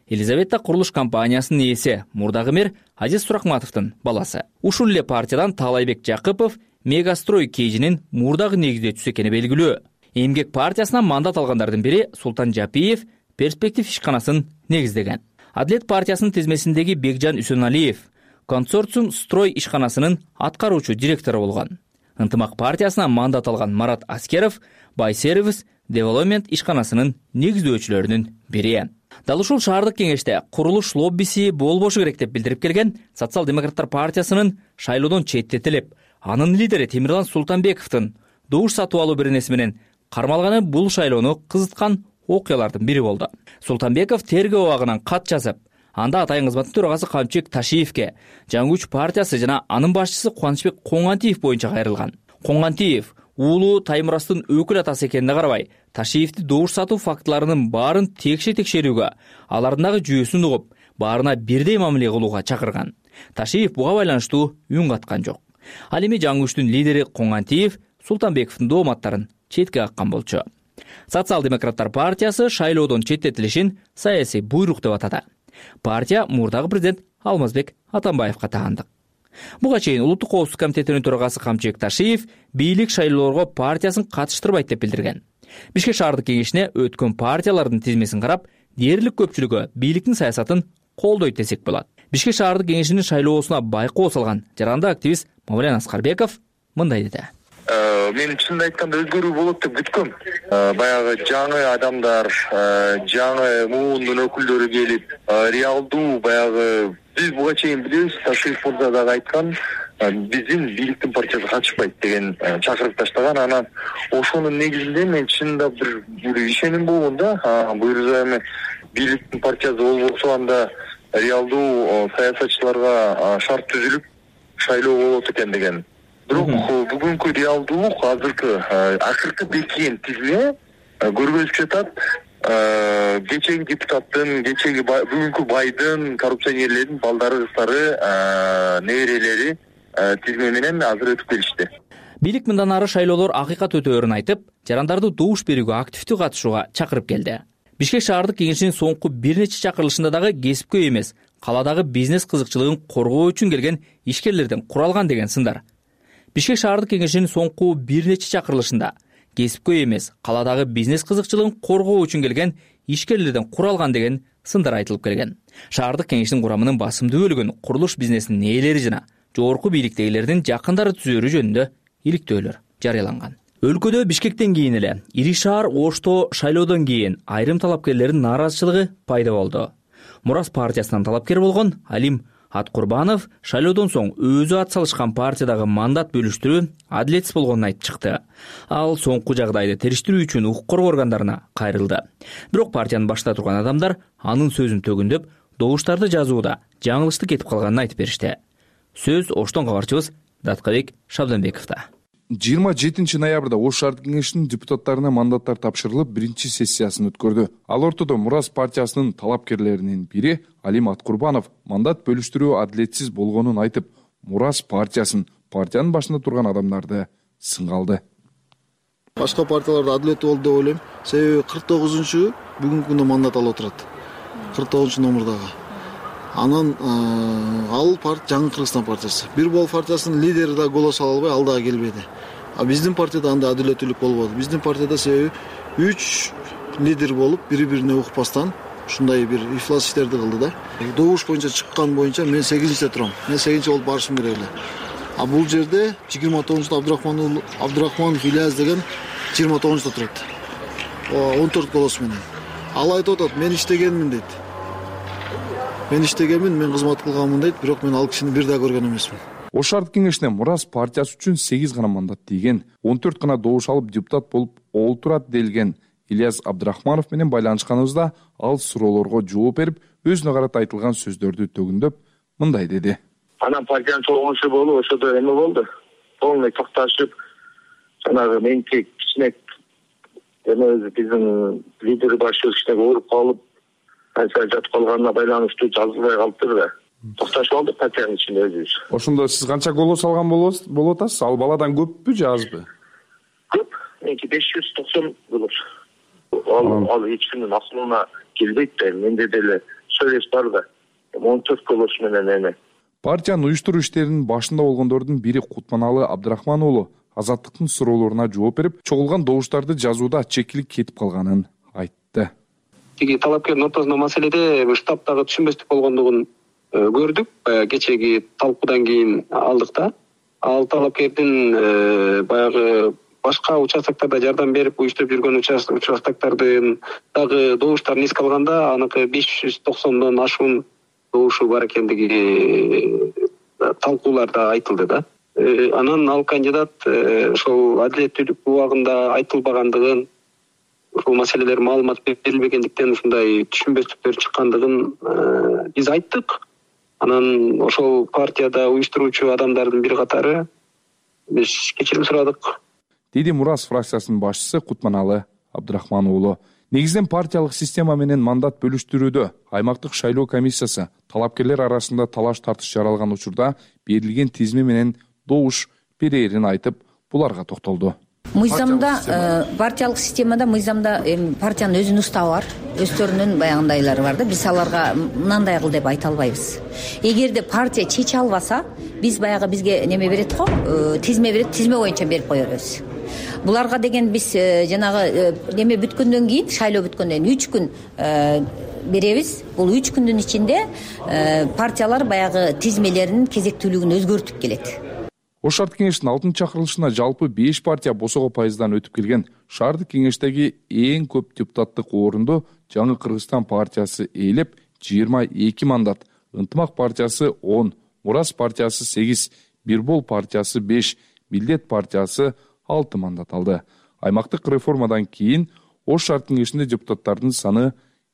Елизавета курулуш компаниясынын ээси, мурдагы мэр Азиз Суракматовдун баласы. Ушул эле партиядан Таалайбек Жакыпов Мегастрой кейжинин мурдагы негиздөөчүсү экени белгилүү. Эмгек партиясынан мандат алгандардын бири Султан Жапиев Перспектив ишканасын негиздеген. Адлет партиясынын тизмесиндеги Бекжан Үсөналиев консорциум Строй ишканасынын аткаруучу директору болгон. Ынтымак партиясынан мандат алган Марат Аскеров Байсервис Девелопмент ишканасынын негиздөөчүлөрүнүн бири. Дал ушул шаардык кеңеште курулуш лоббиси болбошу керек деп билдирип келген Социал-демократтар партиясынын шайлоодон четтетилип, анын лидери Темирлан Султанбековдун добуш сатып алуу беренеси менен кармалганы бул шайлоону кызыткан окуялардын бири болду. Султанбеков тергөө абагынан кат жазып, анда атайын кызматтын төрагасы Камчыбек Ташиевке Жаңы күч партиясы жана анын башчысы Кубанычбек Коңгантиев боюнча кайрылган. Коңгантиев уулу Таймурастын өкүл атасы экенине карабай, Ташиевди добуш сатуу фактыларынын баарын текшерүүгө, алардагы жүйөсүн угуп, баарына бирдей мамиле кылууга чакырган. Ташиев буга байланыштуу үн каткан жок. Ал эми Жаңы күчтүн лидери Коңгантиев Султанбековдун дооматтарын четке каккан болчу. Социал-демократтар партиясы шайлоодон четтетилишин саясий буйрук деп атады. Партия мурдагы президент Алмазбек Атамбаевга таандык. Буга чейин Улуттук коопсуздук комитетинин төрагасы Камчыбек Ташиев бийлик шайлоолорго партиясын катыштырбайт деп билдирген. Бишкек шаардык кеңешине өткөн партиялардын тизмесин карап, дээрлик көпчүлүгү бийликтин саясатын колдойт десек болот. Бишкек шаардык кеңешинин шайлоосуна байкоо салган жаранды активист Мавлен Аскарбеков мындай деди. Мен чынын айтканда өзгөрүү болот деп күткөм. Баягы жаңы адамдар, жаңы муундун өкүлдөрү келип, реалдуу баягы биз буга чейин билебиз, Ташиев мырза дагы айткан, биздин бийликтин партиясы катышпайт деген чакырык таштаган. Анан ошонун негизинде мен чынында бир ишеним болгон да, бул эми бийликтин партиясы болбосо анда реалдуу саясатчыларга шарт түзүлүп шайлоо болот экен деген. Бирок бүгүнкү реалдуулук азыркы акыркы бекиген тизме көргөзүп жатат. Кечеги депутаттын, кечеги бүгүнкү байдын, коррупционерлердин балдары, кыздары, неберелери тизме менен азыр өтүп келишти. Бийлик мындан ары шайлоолор акыйкат өтөөрүн айтып, жарандарды добуш берүүгө активдүү катышууга чакырып келди. Бишкек шаардык кеңешинин соңку бир нече чакырылышында дагы кесипкөй эмес, каладагы бизнес кызыкчылыгын коргоо үчүн келген ишкерлерден куралган деген сындар. Бишкек шаардык кеңешинин соңку бир нече чакырылышында кесипкөй эмес, каладагы бизнес кызыкчылыгын коргоо үчүн келген ишкерлерден куралган деген сындар айтылып келген. Шаардык кеңештин курамынын басымдуу бөлүгүн курулуш бизнесинин ээлери жана жогорку бийликтегилердин жакындары түзөөрү жөнүндө иликтөөлөр жарыяланган. Өлкөдө Бишкектен кийин эле ири шаар Ошто шайлоодон кийин айрым талапкерлердин нааразычылыгы пайда болду. Мурас партиясынан талапкер болгон Алим Аткурбанов шайлоодон соң өзү ат салышкан партиядагы мандат бөлүштүрүү адилетсиз болгонун айтып чыкты. Ал соңку жагдайды териштирүү үчүн укук коргоо органдарына кайрылды. Бирок партиянын башында турган адамдар анын сөзүн төгүндөп, добуштарды жазууда жаңылыштык кетип калганын айтып беришти. Сөз Оштон кабарчыбыз Даткабек Шабданбековдо. 27 ноябрда Ош шаардык кеңешинин депутаттарына мандаттар тапшырылып, биринчи сессиясын өткөрдү. Ал ортодо Мурас партиясынын талапкерлеринин бири Алим Аткурбанов мандат бөлүштүрүү адилетсиз болгонун айтып, Мурас партиянын башында турган адамдарды сынга алды. Башка партияларда адилеттүү болду деп ойлойм. Себеби 49-чу бүгүнкү күндө мандат алып отурат. 49 номурдагы. Анан ал Жаңы Кыргызстан партиясы. Бир бол партиясынын лидери да голос ала албай, ал дагы келбеди. Биздин партияда андай адилеттүүлүк болбоду. Биздин партияда себеби 3 лидер болуп, бири-бирине укпастан ушундай бир ифлас иштерди кылды да. Добуш боюнча чыккан боюнча мен 8-те турам. Мен 8-чи болуп барышым керек эле. Бул жерде 29-та Абдурахманов Ильяс деген 29-та турат. 14 голос менен. Ал айтып атат, мен иштегенмин дейт. Мен иштегенмин, мен кызмат кылганмын дейт, бирок мен ал кишини бир да көргөн эмесмин. Ош шаардык кеңешине Мурас партиясы үчүн 8 гана мандат тийген, 14 гана добуш алып депутат болуп олтурат делген Ильяс Абдурахманов менен байланышканыбызда ал суроолорго жооп берип, өзүнө карата айтылган сөздөрдү төгүндөп мындай деди. Анан партиянын чогулушу болуп, ошодо эме болду. Полный токташып, жанагы менки кичине эме биздин лидер башчыбыз кичине ооруп калып, жатып калганына байланыштуу жазылбай калыптыр да. Токташып алдык партиянын ичинде өзүбүз. Ошондо сиз канча голос алган болуп атасыз? Ал баладан көппү же азбы? Көп. Меники 590 голос. Ал эч кимдин акылына келбейт да. Менде деле сөйлөшүп барды 14 голос менен эми. Партиянын уюштуруу иштеринин башында болгондордун бири Кутманалы Абдрахман уулу Азаттыктын суроолоруна жооп берип, чогулган добуштарды жазууда чекилик кетип калганын айтты. Тиги талапкердин ортосундагы маселеде штабтагы түшүнбөстүк болгондугун көрдүк. Кечеги талкуудан кийин алдык да. Ал талапкердин баягы башка участоктарда жардам берип уюштуруп жүргөн участоктардын дагы добуштарын эске алганда, аныкы 590дон ашуун добушу бар экендиги талкууларда айтылды да. Анан ал кандидат ошол адилеттүүлүк убагында айтылбагандыгын, ушул маселелер маалымат берилбегендиктен ушундай түшүнбөстүктөр чыккандыгын биз айттык. Анан ошол партияда уюштуруучу адамдардын бир катары биз кечирим сурадык. Деди Мурас фракциясынын башчысы Кутманалы Абдрахман уулу. Негизинен партиялык система менен мандат бөлүштүрүүдө аймактык шайлоо комиссиясы талапкерлер арасында талаш тартыш жаралган учурда берилген тизме менен добуш берээрин айтып, буларга токтолду. Мыйзамда партиялык системада мыйзамда партиянын өзүнүн уставы бар, өздөрүнүн баягындайлары бар да. Биз аларга мындай кыл деп айта албайбыз. Эгерде партия чече албаса, биз баягы бизге неме берет го, тизме берет, тизме боюнча берип кое беребиз. Буларга деген биз жанагы неме бүткөндөн кийин, шайлоо бүткөндөн кийин 3 күн беребиз. Бул 3 күндүн ичинде партиялар баягы тизмелеринин кезектүүлүгүн өзгөртүп келет. Ош шаардык кеңештин 6-чакырылышына жалпы 5 партия босого пайыздан өтүп келген. Шаардык кеңештеги эң көп депутаттык орунду Жаңы Кыргызстан партиясы ээлеп 22 мандат, Ынтымак партиясы 10, Мурас партиясы 8, Бирбол партиясы 5, Милдет партиясы 6 мандат алды. Аймактык реформадан кийин Ош шаардык кеңешинде депутаттардын саны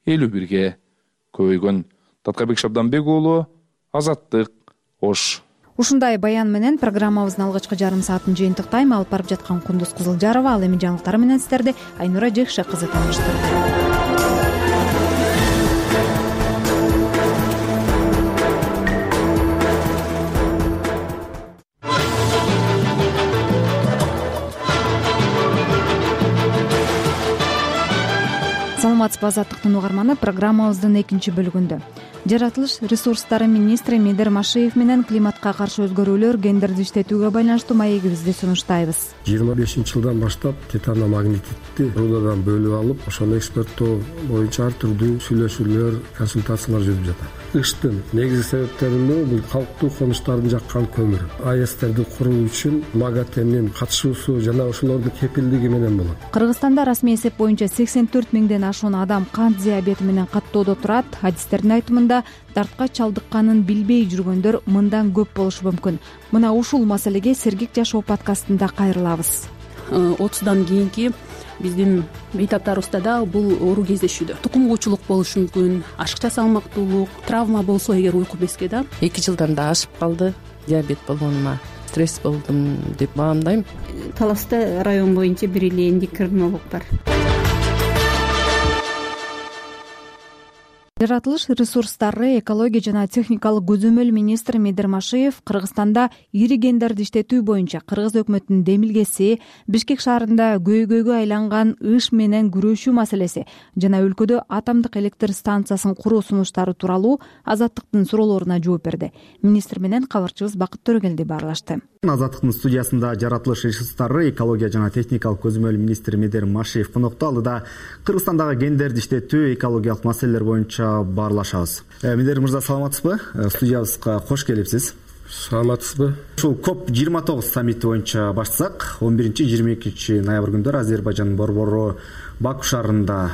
51ге көбөйгөн. Таткабек Шабданбек уулу, Азаттык, Ош. Ушундай баян менен программабыздын алгачкы жарым саатын жыйынтыктайм. Алып барып жаткан Кундуз Кызылжарова. Ал эми жаңылыктар менен сиздерди Айнура Жекше кызы тааныштырды. Саламатсызбы, Азаттыктын угарманы. Программабыздын экинчи бөлүгүндө жаратылыш ресурстары министри Медер Машиев менен климатка каршы өзгөрүүлөр, гендерди иштетүүгө байланыштуу маегибизди сунуштайбыз. 25-жылдан баштап титаномагнетитти рудадан бөлүп алып, ошону экспорттоо боюнча ар түрдүү сүйлөшүүлөр, консультациялар жүрүп жатат. Кыштын негизги себептеринин бири бул калктуу конуштардын жаккан көмүр. АЭСтерди куруу үчүн МАГАТЭнин катышуусу жана ошолордун кепилдиги менен болот. Кыргызстанда расмий эсеп боюнча 84 миңден ашуун адам кант диабети менен каттоодо турат. Адистердин айтымында дартка чалдыкканын билбей жүргөндөр мындан көп болушу мүмкүн. Мына ушул маселеге Сергек жашоо подкастында кайрылабыз. 30дан кийинки биздин бейтаптарыбызда да бул оору кездешүүдө. Тукум куучулук болушу мүмкүн, ашыкча салмактуулук, травма болсо эгер уйку безге да. 2 жылдан да ашып калды диабет болгонума. Стресс болдум деп баамдайм. Таласта район боюнча бир эле эндокринолог бар. Жаратылыш ресурстары, экология жана техникалык көзөмөл министри Медер Машиев Кыргызстанда ири гендерди иштетүү боюнча Кыргыз өкмөтүнүн демилгеси, Бишкек шаарында көйгөйгө айланган ыш менен күрөшүү маселеси жана өлкөдө атомдук электр станциясын куруу сунуштары тууралуу Азаттыктын суроолоруна жооп берди. Министр менен кабарчыбыз Бакыт Төрөгелди баарлашты. Азаттыктын студиясында жаратылыш ресурстары, экология жана техникалык көзөмөл министри Медер Машиев конокто. Ал да Кыргызстандагы гендерди иштетүү, экологиялык маселелер боюнча баарлашабыз. Медер мырза, саламатсызбы? Студиябызга кош келипсиз. Саламатсызбы? Ушул COP29 саммити боюнча баштасак, 11-22 ноябрь күндөрү Азербайжандын борбору Баку шаарында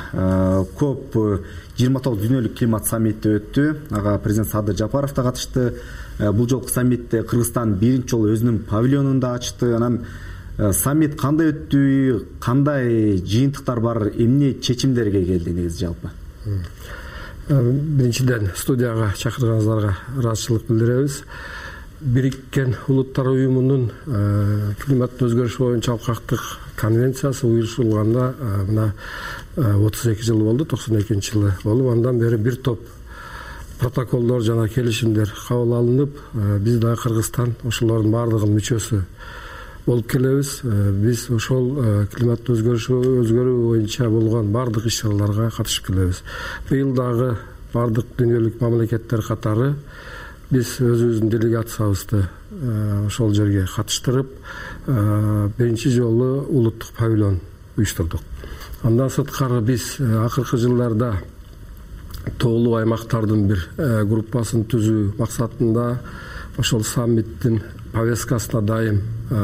COP29 дүйнөлүк климат саммити өттү. Ага президент Садыр Жапаров да катышты. Бул жолку саммитте Кыргызстан биринчи жолу өзүнүн павильонун да ачты. Анан саммит кандай өттү, кандай жыйынтыктар бар, эмне чечимдерге келди негизи жалпы? Биринчиден студияга чакырганыңыздарга ыраазычылык билдиребиз. Бириккен Улуттар уюмунун климаттын өзгөрүшү боюнча алкактык конвенциясы уюшурулганда мына 32 жыл болду, 92-жылы болуп, андан бери бир топ протоколдор жана келишимдер кабыл алынып, биз да Кыргызстан ошолордун баардыгынын мүчөсү болуп келебиз. Биз ошол климаттын өзгөрүү боюнча болгон баардык иш-чараларга катышып келебиз. Быйыл дагы баардык дүйнөлүк мамлекеттер катары биз өзүбүздүн делегациябызды ошол жерге катыштырып биринчи жолу улуттук павильон уюштурдук. Андан сырткары биз акыркы жылдарда тоолуу аймактардын бир группасын түзүү максатында ошол саммиттин повесткасына дайым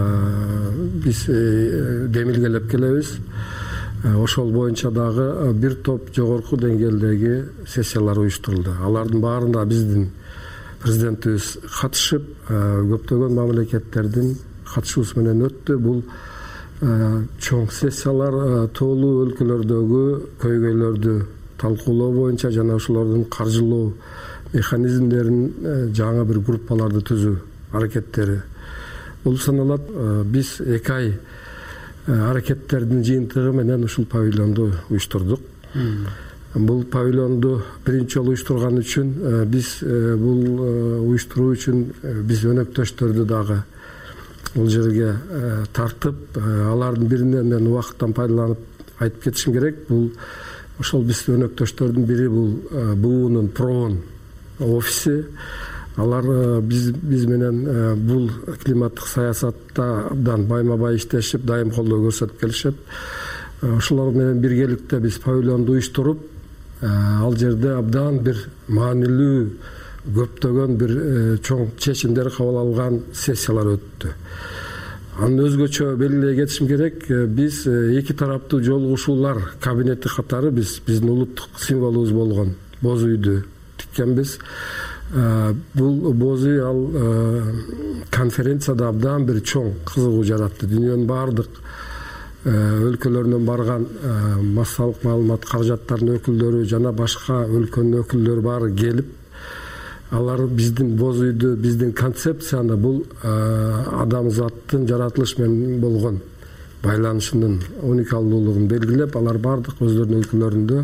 биз демилгелеп келебиз. Ошол боюнча дагы бир топ жогорку деңгээлдеги сессиялар уюштурулду. Алардын баарына биздин президентибиз катышып, көптөгөн мамлекеттердин катышуусу менен өттү. Бул чоң сессиялар тоолуу өлкөлөрдөгү көйгөйлөрдү талкуулоо боюнча жана ошолордун каржылоо механизмдерин жаңы бир группаларды түзүү аракеттери болуп саналат. Биз 2 ай аракеттердин жыйынтыгы менен ушул павильонду уюштурдук. Бул павильонду биринчи жолу уюштурган үчүн биз бул уюштуруу үчүн биз өнөктөштөрдү дагы бул жерге тартып, алардын биринен мен убакыттан пайдаланып айтып кетишим керек. Бул ошол биз өнөктөштөрдүн бири бул БУнун Проон офиси. Алар биз менен бул климаттык саясатта абдан байма-бай иштешип, дайым колдоо көрсөтүп келишет. Ошолор менен биргеликте биз павильонду уюштуруп, ал жерде абдан бир маанилүү көптөгөн бир чоң чечимдер кабыл алган сессиялар өттү. Аны өзгөчө белгилей кетишим керек. Биз 2 тараптуу жолугушуулар кабинети катары биздин улуттук символубуз болгон боз үйдү тиккенбиз. Бул боз үй ал конференцияда абдан бир чоң кызыгуу жаратты. Дүйнөнүн баардык өлкөлөрүнөн барган массалык маалымат каражаттарынын өкүлдөрү жана башка өлкөнүн өкүлдөрү баары келип, алар биздин боз үйдү, биздин концепцияны, бул адамзаттын жаратылыш менен болгон байланышынын уникалдуулугун белгилеп, алар баардык өздөрүнүн өлкөлөрүндө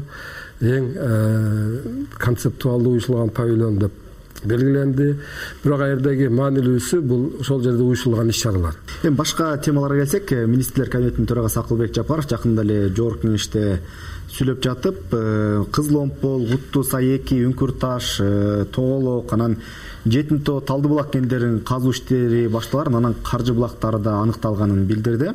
эң концептуалдуу уюшулган павильон деп белгиленди. Бирок аердеги маанилүүсү бул ошол жерде уюшулган иш-чаралар. Эми башка темаларга келсек, министрлер кабинетинин төрагасы Акылбек Жапаров жакында эле жогорку кеңеште сүйлөп жатып, Кызыл Омпол, Куттуу Сай 2, Үңкүр Таш, Тоголок, анан Жетин Тоо, Талды булак кендерин казуу иштери башталарын, анан каржы булактары да аныкталганын билдирди.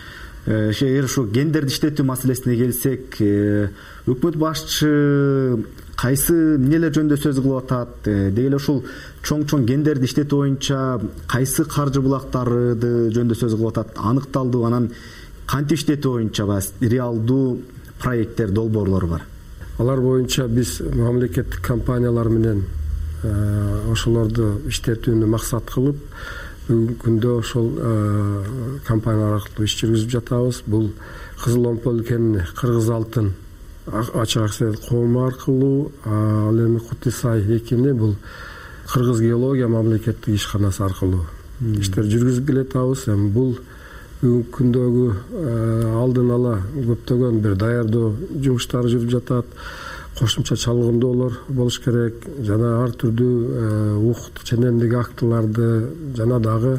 Эгер ушу гендерди иштетүү маселесине келсек, өкмөт башчы кайсы эмнелер жөнүндө сөз кылып атат, деги эле ушул чоң гендерди иштетүү боюнча кайсы каржы булактары жөнүндө сөз кылып атат, аныкталды, анан кантип иштетүү боюнча реалдуу проекттер, долбоорлор бар. Алар боюнча биз мамлекеттик компаниялар менен ошолорду иштетүүнү максат кылып, бүгүнкү күндө ошол компаниялар аркылуу иш жүргүзүп жатабыз. Бул Кызыл Омпол кенини Кыргыз Алтын ачык акциялык коому аркылуу, ал эми Куттуу Сай 2-ни бул Кыргыз геология мамлекеттик ишканасы аркылуу иштер жүргүзүп келатабыз. Эми бул бүгүнкү күндөгү алдын ала көптөгөн бир даярдоо жумуштары жүрүп жатат. Кошумча чалгындоолор болуш керек, жана ар түрдүү укук ченемдик актыларды жана дагы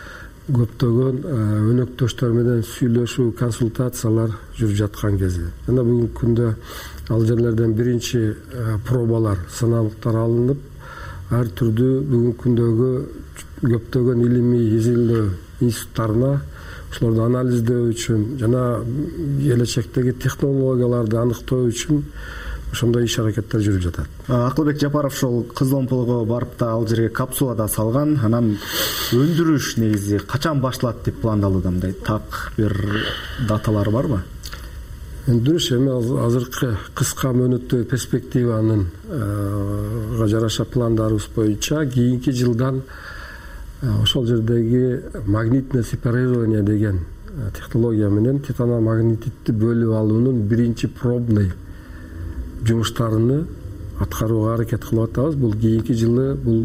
көптөгөн өнөктөштөр менен сүйлөшүү, консультациялар жүрүп жаткан кези. Жана бүгүнкү күндө ал жерлерден биринчи пробалар, сыналыктар алынып, ар түрдүү бүгүнкү күндөгү көптөгөн илимий изилдөө институттарына ошолорду анализдөө үчүн жана келечектеги технологияларды аныктоо үчүн ошондой иш-аракеттер жүрүп жатат. Акылбек Жапаров ошол Кызыл Омполго барып да ал жерге капсула да салган. Анан өндүрүш негизи качан башталат деп пландалууда? Мындай так бир даталар барбы? Өндүрүш эми азыркы кыска мөөнөттүү перспективанын жараша пландарыбыз боюнча кийинки жылдан ошол жердеги магнитное сепарирование деген технология менен титаномагнититти бөлүп алуунун биринчи пробный жумуштарыны аткарууга аракет кылып атабыз. Бул кийинки жылы бул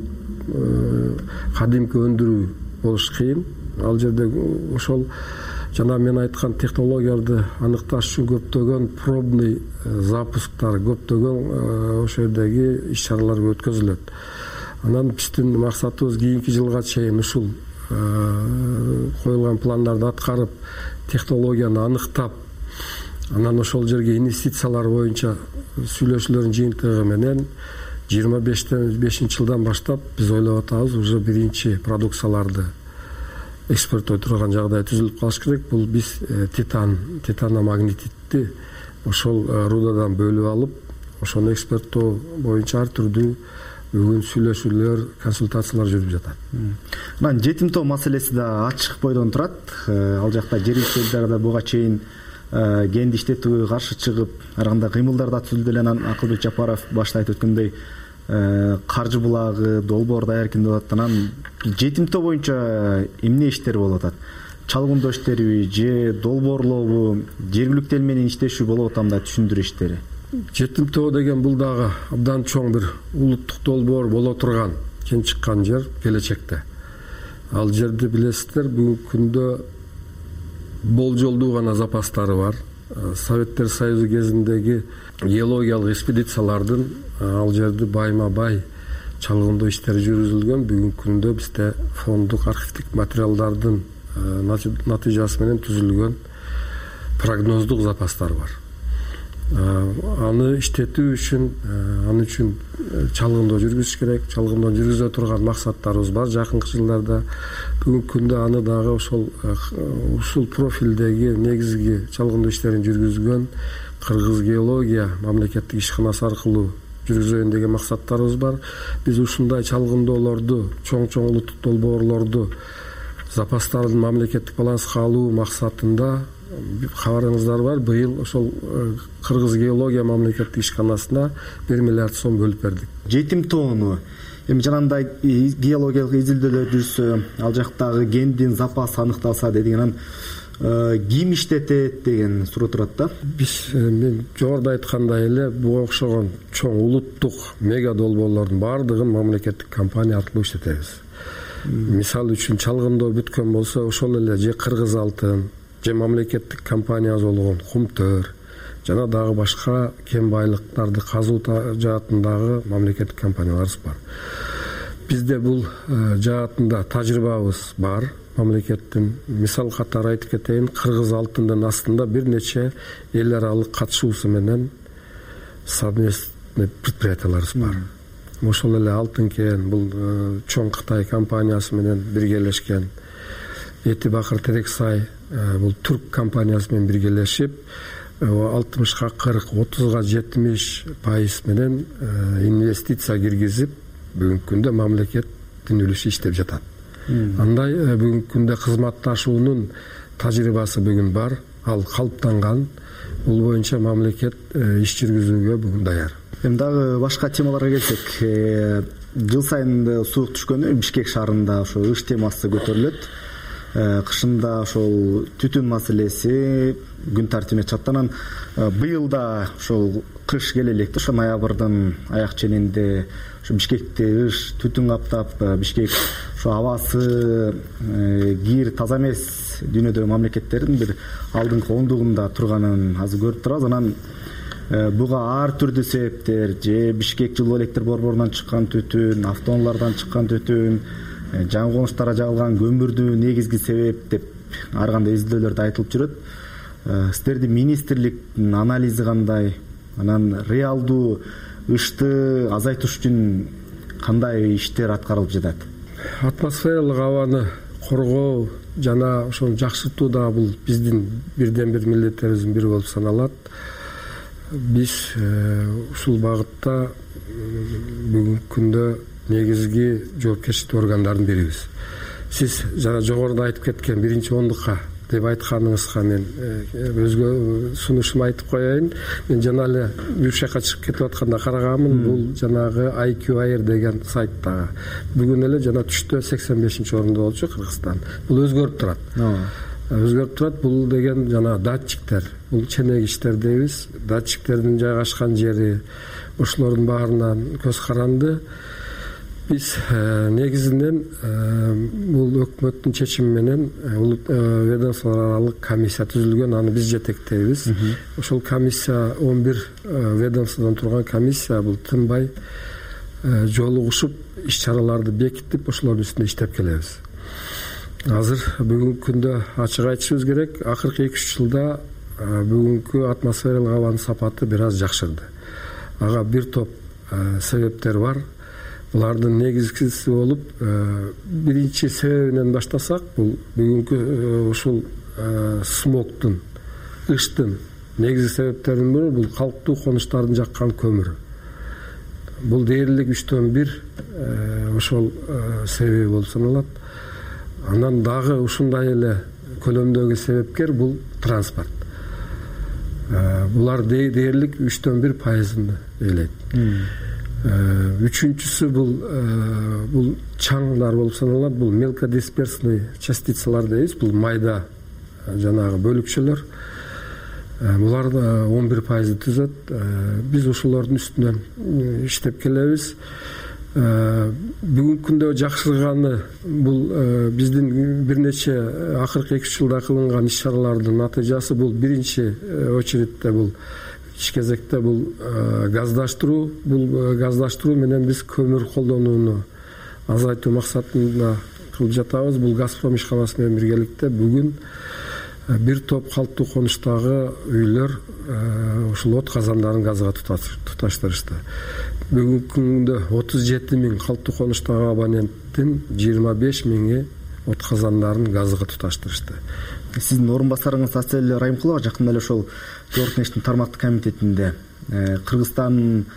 кадимки өндүрүү болуш кыйын. Ал жерде ошол жана мен айткан технологияларды аныкташ үчүн көптөгөн пробный запусктар, көптөгөн ошол жердеги иш-чаралар өткөзүлөт. Анан биздин максатыбыз кийинки жылга чейин ушул коюлган пландарды аткарып, технологияны аныктап, анан ошол жерге инвестициялар боюнча сүйлөшүүлөрдүн жыйынтыгы менен 25 жылдан баштап биз ойлоп атабыз, уже биринчи продукцияларды экспорттой турган жагдай түзүлүп калыш керек. Бул биз титаномагнетитти ошол рудадан бөлүп алып, ошону экспорттоо боюнча ар түрдүү бүгүн сүйлөшүүлөр, консультациялар жүрүп жатат. Анан жетимтоо маселеси да ачык бойдон турат. Ал жакта жергиликтүү элдер буга чейин кенди иштетүүгө каршы чыгып, ар кандай кыймылдар да түзүлдү эле. Анан Акылбек Жапаров башта айтып өткөндөй каржы булагы, долбоор даяр экен деп атат. Анан жетимтоо боюнча эмне иштер болуп атат? Чалгындоо иштериби же долбоорлообу, жергиликтүү эл менен иштешүү болуп атамы да түшүндүрүү иштери? Жетимтоо деген бул дагы абдан чоң бир улуттук долбоор боло турган кен чыккан жер келечекте. Ал жерди билесиздер, бүгүнкү күндө болжолдуу гана запастары бар. Советтер Союзу кезиндеги геологиялык экспедициялардын ал жерди байма-бай чалгындоо иштери жүргүзүлгөн. Бүгүнкү күндө бизде фонддук архивдик материалдардын натыйжасы менен түзүлгөн прогноздук запастар бар. Аны иштетүү үчүн чалгындоо жүргүзүш керек. Чалгындоо жүргүзө турган максаттарыбыз бар жакынкы жылдарда. Бүгүнкү күндө аны дагы ушул профилдеги негизги чалгындоо иштерин жүргүзгөн Кыргыз геология мамлекеттик ишканасы аркылуу жүргүзөйүн деген максаттарыбыз бар. Биз ушундай чалгындоолорду, чоң улуттук долбоорлорду запастардын мамлекеттик баланска алуу максатында, кабарыңыздар бар, быйыл ошол Кыргыз геология мамлекеттик ишканасына 1 миллиард сом бөлүп бердик. Жетимтоону эми жанагындай геологиялык изилдөөлөр жүрсө, ал жактагы кендин запасы аныкталса деген, анан ким иштетет деген суроо турат да. Биз мен жогоруда айткандай эле буга окшогон чоң улуттук мега долбоорлордун баардыгын мамлекеттик компания аркылуу иштетебиз. Мисалы үчүн чалгындоо бүткөн болсо, ошол эле же Кыргыз алтын, же мамлекеттик компания болгон Кумтөр, жана дагы башка кен байлыктарды казуу жаатындагы мамлекеттик компанияларыбыз бар. Бизде бул жаатында тажрыйбабыз бар. Мамлекеттин мисал катары айтып кетейин, Кыргыз алтындын астында бир нече эл аралык катышуусу менен совместный предприятияларыбыз бар. Ошол эле Алтын кен, бул чоң Кытай компаниясы менен биргелешкен. Эти Бакыр Терексай, бул түрк компаниясы менен биргелешип 60-га 40, 30-га 70% менен инвестиция киргизип, бүгүнкү күндө мамлекеттин үлүшү иштеп жатат. Андай бүгүнкү күндө кызматташуунун тажрыйбасы бүгүн бар, ал калыптанган. Бул боюнча мамлекет иш жүргүзүүгө бүгүн даяр. Эми дагы башка темаларга келсек, жыл сайын суук түшкөндө Бишкек шаарында ошо ыш темасы көтөрүлөт. Кышында ошол түтүн маселеси күн тартибине чыкты. Анан быйыл да ошол кыш келе электи, ошо ноябрдын аяк ченинде ошо Бишкекти ыш түтүн каптап, Бишкек ошо абасы кир таза эмес дүйнөдөгү мамлекеттердин бир алдыңкы ондугунда турганын азыр көрүп турабыз. Анан буга ар түрдүү себептер, же Бишкек жылуу электр борборунан чыккан түтүн, автоунаалардан чыккан түтүн, жаңы конуштарга жагылган көмүрдүү негизги себеп деп ар кандай изилдөөлөрдө айтылып жүрөт. Сиздердин министрликтин анализи кандай? Анан реалдуу ышты азайтыш үчүн кандай иштер аткарылып жатат? Атмосфералык абаны коргоо жана ошону жакшыртуу да бул биздин бирден бир милдеттерибиздин бири болуп саналат. Биз ушул багытта бүгүнкү күндө негизги жоопкерчиликтүү органдардын бирибиз. Сиз жана жогоруда айтып кеткен биринчи ондукка деп айтканыңызга мен өзгө сунушумду айтып коеюн. Мен жана эле бул жака чыгып кетип атканда караганмын. Бул жанагы IQ Air деген сайттагы. Бүгүн эле жана түштө 85-орунда болчу Кыргызстан. Бул өзгөрүп турат. Өзгөрүп турат. Бул деген жана датчиктер. Бул ченегиштер дейбиз. Датчиктердин жайгашкан жери, ошолордун баарынан көз каранды. Биз негизинен бул өкмөттүн чечими менен ведомство аралык комиссия түзүлгөн, аны биз жетектейбиз. Ошол комиссия 11 ведомстводон турган комиссия бул тынбай жолугушуп иш-чараларды бекитип, ошолордун үстүндө иштеп келебиз. Азыр бүгүнкү күндө ачык айтышыбыз керек, акыркы 2-3 жылда бүгүнкү атмосфералык абанын сапаты бир аз жакшырды. Ага бир топ себептер бар. Булардын негизгиси болуп, биринчи себебинен баштасак, бул бүгүнкү ушул смогтун, ыштын негизги себептеринин бири бул калктуу конуштардын жаккан көмүрү. Бул дээрлик 1/3 ошол себеби болуп саналат. Андан дагы ушундай эле көлөмдөгү себепкер бул транспорт. Булар дээрлик 1/3 ээлейт. Үчүнчүсү бул чаңдар болуп саналат. Бул мелкодисперсный частицалар дейбиз. Бул майда жанагы бөлүкчөлөр. Булар 11% түзөт. Биз ушулардын үстүнөн иштеп келебиз. Бүгүнкү күндө жакшырганы бул биздин бир нече акыркы 2 жылда кылынган иш-чаралардын натыйжасы. Бул биринчи очередте бул иш кезекте бул газдаштыруу. Бул газдаштыруу менен биз көмүр колдонууну азайтуу максатында кылып жатабыз. Бул Газпром ишканасы менен биргеликте бүгүн бир топ калктуу конуштагы үйлөр ушул от казандарын газга туташтырышты. Бүгүнкү күндө 37 000 калктуу конуштагы абоненттин 25 000 от казандарын газга туташтырышты. Сиздин орун басарыңыз Асель Райымкулова жакында эле ошол Жогорку тармактык комитетинде Кыргызстанда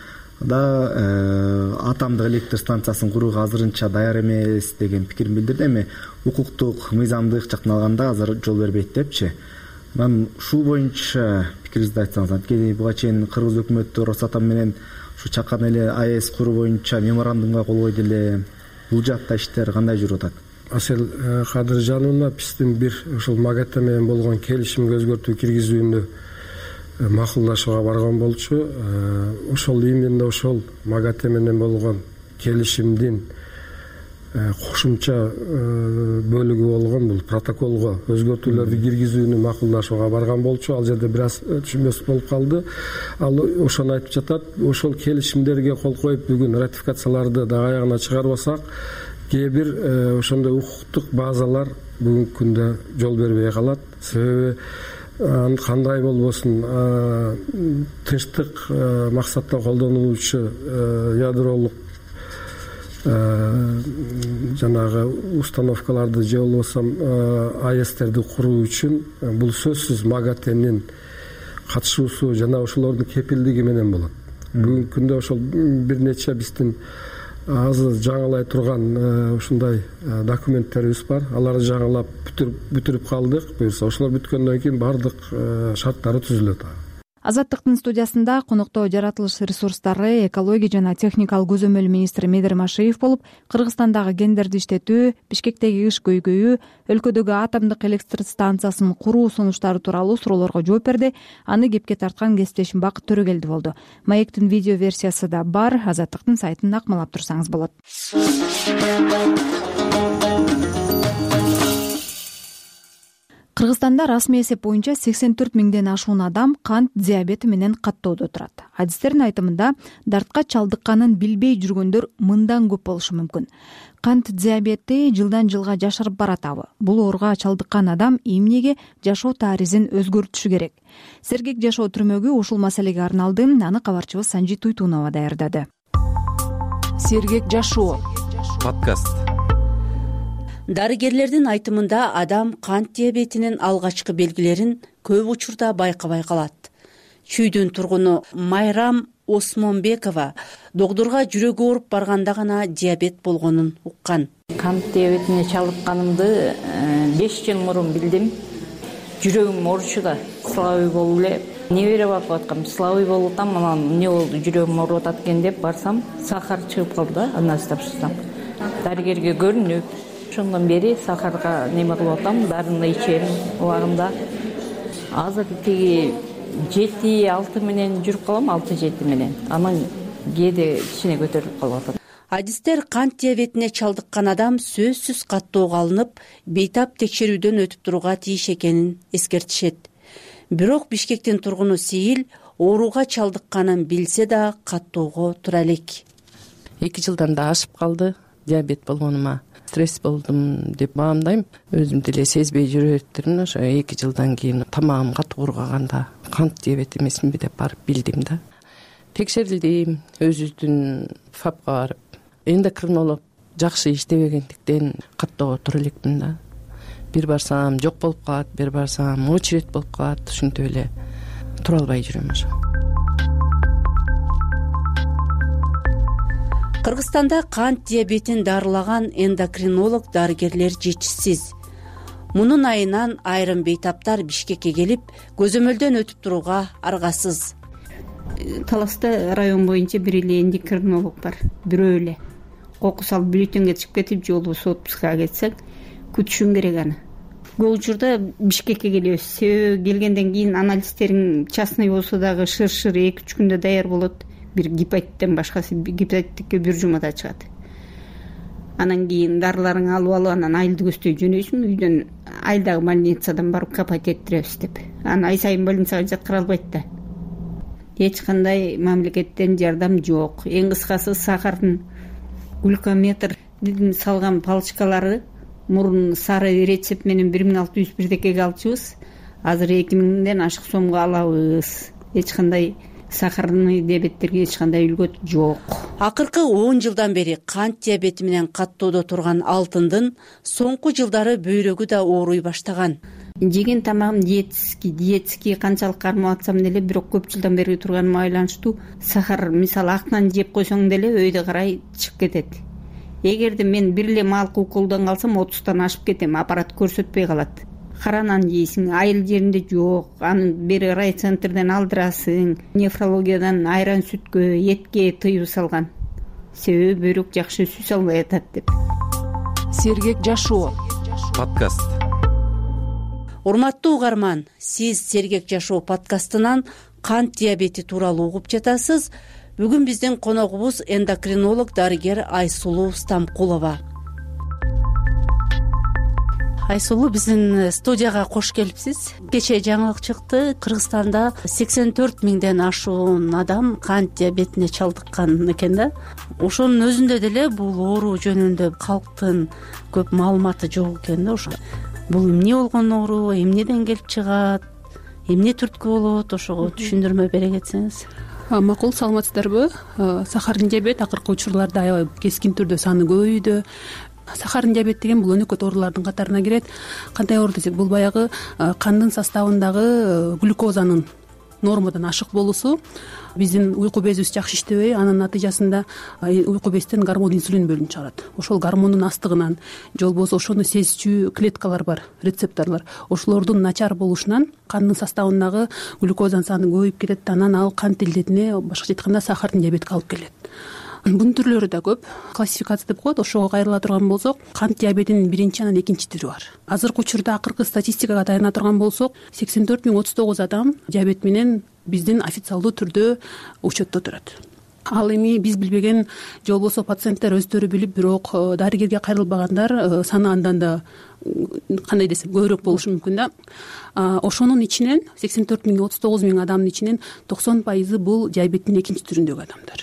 атомдук электр станциясын курууга азырынча даяр эмес деген пикирин билдирди. Эми укуктук, мыйзамдык жактан алганда азыр жол бербейт депчи. Мен ушул боюнча пикириңизди айтсаңыз, анткени буга чейин кыргыз өкмөтү Росатом менен ушу чакан эле АЭС куруу боюнча меморандумга кол койду эле. Бул жакта иштер кандай жүрүп атат? Асель Кадыржановна биздин бир ушул МАГАТЭ менен болгон келишимге өзгөртүү киргизүүнү макулдашууга барган болчу. Ошол именно ошол МАГАТЭ менен болгон келишимдин кошумча бөлүгү болгон бул протоколго өзгөртүүлөрдү киргизүүнү макулдашууга барган болчу. Ал жерде бир аз түшүнбөс болуп калды. Ал ошону айтып жатат. Ошол келишимдерге кол коюп бүгүн ратификацияларды да аягына чыгарбасак, кээ бир ошондой укуктук базалар бүгүнкү күндө жол бербей калат. Себеби кандай болбосун тынчтык максатта колдонулуучу ядролук жанагы установкаларды же болбосо АЭСтерди куруу үчүн бул сөзсүз МАГАТЭнин катышуусу жана ошолордун кепилдиги менен болот. Бүгүнкү күндө ошол бир нече биздин азыр жаңылай турган ушундай документтерибиз бар. Аларды жаңылап бүтүрүп калдык. Буюрса ошолор бүткөндөн кийин бардык шарттары түзүлөт. Азаттыктын студиясында конокто жаратылыш ресурстары, экология жана техникалык көзөмөл министри Медер Машиев болуп, Кыргызстандагы кендерди иштетүү, Бишкектеги кыш көйгөйү, өлкөдөгү атомдук электр станциясынын куруу сунуштары тууралуу суроолорго жооп берди. Аны кепке тарткан кесиптешим Бакыт Төрөгелди болду. Маектин видео версиясы да бар. Азаттыктын сайтын акмалап турсаңыз болот. Кыргызстанда расмий эсеп боюнча 84 000ден ашуун адам кант диабети менен каттоодо турат. Адистердин айтымында дартка чалдыкканын билбей жүргөндөр мындан көп болушу мүмкүн. Кант диабети жылдан жылга жашырып баратабы? Бул ооруга чалдыккан адам эмнеге жашоо таризин өзгөртүшү керек? Сергек жашоо түрмөгү ушул маселеге арналды. Аны кабарчыбыз Санжи Туйтунова даярдады. Сергек жашоо подкаст. Дарыгерлердин айтымында адам кант диабетинин алгачкы белгилерин көп учурда байкабай калат. Чүйдүн тургуну Майрам Осмонбекова доктурга жүрөгү ооруп барганда гана диабет болгонун уккан. Кант диабетине чалдыкканымды 5 жыл мурун билдим. Жүрөгүм ооручу да, слабый болуп эле небере багып аткам, слабый болуп атам, анан эмне болду, жүрөгүм ооруп атат экен деп барсам, сахар чыгып калды да, анасын тапшырсам. Дарыгерге көрүнүп, ошондон бери сахарга неме кылып атам, дарыны ичем убагында. Азыр тиги 7-6 менен жүрүп калам, 6-7 менен. Анан кээде кичине көтөрүлүп калып атат. Адистер кант диабетине чалдыккан адам сөзсүз каттоого алынып, бейтап текшерүүдөн өтүп турууга тийиш экенин эскертишет. Бирок Бишкектин тургуну Сейил ооруга чалдыкканын билсе да каттоого тура элек. 2 жылдан да ашып калды диабет болгонума. Стресс болдум деп баамдайм. Өзүм деле сезбей жүрөттүрмүн. Ошо 2 жылдан кийин тамагым катуу ургаганда кант диабет эмесминби деп барып билдим да. Текшерилдим, өзүбүздүн ФАПка барып. Эндокринолог жакшы иштебегендиктен каттоого тура элекмин да. Бир барсам жок болуп калат, бир барсам очередь болуп калат, ушинтип эле тура албай жүрөм ошо. Кыргызстанда кант диабетин дарылаган эндокринолог дарыгерлер жетишсиз. Мунун айынан айрым бейтаптар Бишкекке келип, көзөмөлдөн өтүп турууга аргасыз. Таласта район боюнча бир эле эндокринолог бар, бирөө эле. Кокус алып бюллетенге чыгып кетип, же болбосо отпускага кетсек, күтүшүң керек аны. Көп учурда Бишкекке келебиз. Себеби келгенден кийин анализдерин частный болсо дагы шыр 2-3 күндө даяр болот. Бир гепатиттен башкасы, гепатитке бир жумада чыгат. Анан кийин дарыларыңы алып анан айылды көздөй жөнөйсүң, үйдөн айылдагы больницадан барып капать эттиребиз деп. Анан ай сайын больницага жаткыра албайт да. Эч кандай мамлекеттен жардам жок. Эң кыскасы сахардын глюкометр салган палочкалары мурун сары рецепт менен 1600 бирдекеге алчубыз. Азыр 2000ден ашык сомго алабыз. Эч кандай сахарный диабеттерге эч кандай үлгөт жок. Акыркы 10 жылдан бери кант диабети менен каттоодо турган Алтындын соңку жылдары бөйрөгү да ооруй баштаган. Жеген тамагым диетский канчалык кармап атсам деле, бирок көп жылдан бери турганыма байланыштуу сахар, мисалы актан жеп койсоң деле өйдө карай чыгып кетет. Эгерде мен бир эле малкы уколдон калсам 30тан ашып кетем, аппарат көрсөтпөй калат. Каранан жейсиң, айыл жеринде жок, аны бери райцентрден алдырасың, нефрологиядан айран сүткө, этке тыюу салган. Себеби бөйрөк жакшы сүз албай атат деп. Сергек жашоо подкаст. Урматтуу угарман, сиз Сергек жашоо подкастынан кант диабети тууралуу угуп жатасыз. Бүгүн биздин коногубуз эндокринолог дарыгер Айсулуу Стамкулова. Айсулуу, биздин студияга кош келипсиз. Кечээ жаңылык чыкты, Кыргызстанда 84 миңден ашуун адам кант диабетине чалдыккан экен да. Ошонун өзүндө деле бул оору жөнүндө калктын көп маалыматы жок экен да. Ошо бул эмне болгон оору, эмнеден келип чыгат, эмне түрткү болот, ошого түшүндүрмө бере кетсеңиз. Макул, саламатсыздарбы? Сахардын диабет акыркы учурларда аябай кескин түрдө саны көбөйдү. Сахардын диабет деген бул өнөкөт оорулардын катарына кирет. Кандай оору десек, бул баягы кандын составындагы глюкозанын нормадан ашык болуусу. Биздин уйку безибиз жакшы иштебей, анын натыйжасында уйку безден гормон инсулин бөлүнүп чыгарат. Ошол гормондун астыгынан же болбосо ошону сезчү клеткалар бар, рецепторлор. Ошолордун начар болушунан кандын составындагы глюкозанын саны көбөйүп кетет, анан ал кант илдетине, башкача айтканда сахардын диабетке алып келет. Бунун түрлөрү да көп. Классификация деп коет. Ошого кайрыла турган болсок, кант диабетинин биринчи анан экинчи түрү бар. Азыркы учурда акыркы статистикага таяна турган болсок, 84 039 адам диабет менен биздин официалдуу түрдө учетто турат. Ал эми биз билбеген же болбосо пациенттер өздөрү билип, бирок дарыгерге кайрылбагандар саны андан да кандай десем көбүрөөк болушу мүмкүн да. Ошонун ичинен 84 039 миң адамдын ичинен 90% бул диабеттин экинчи түрүндөгү адамдар.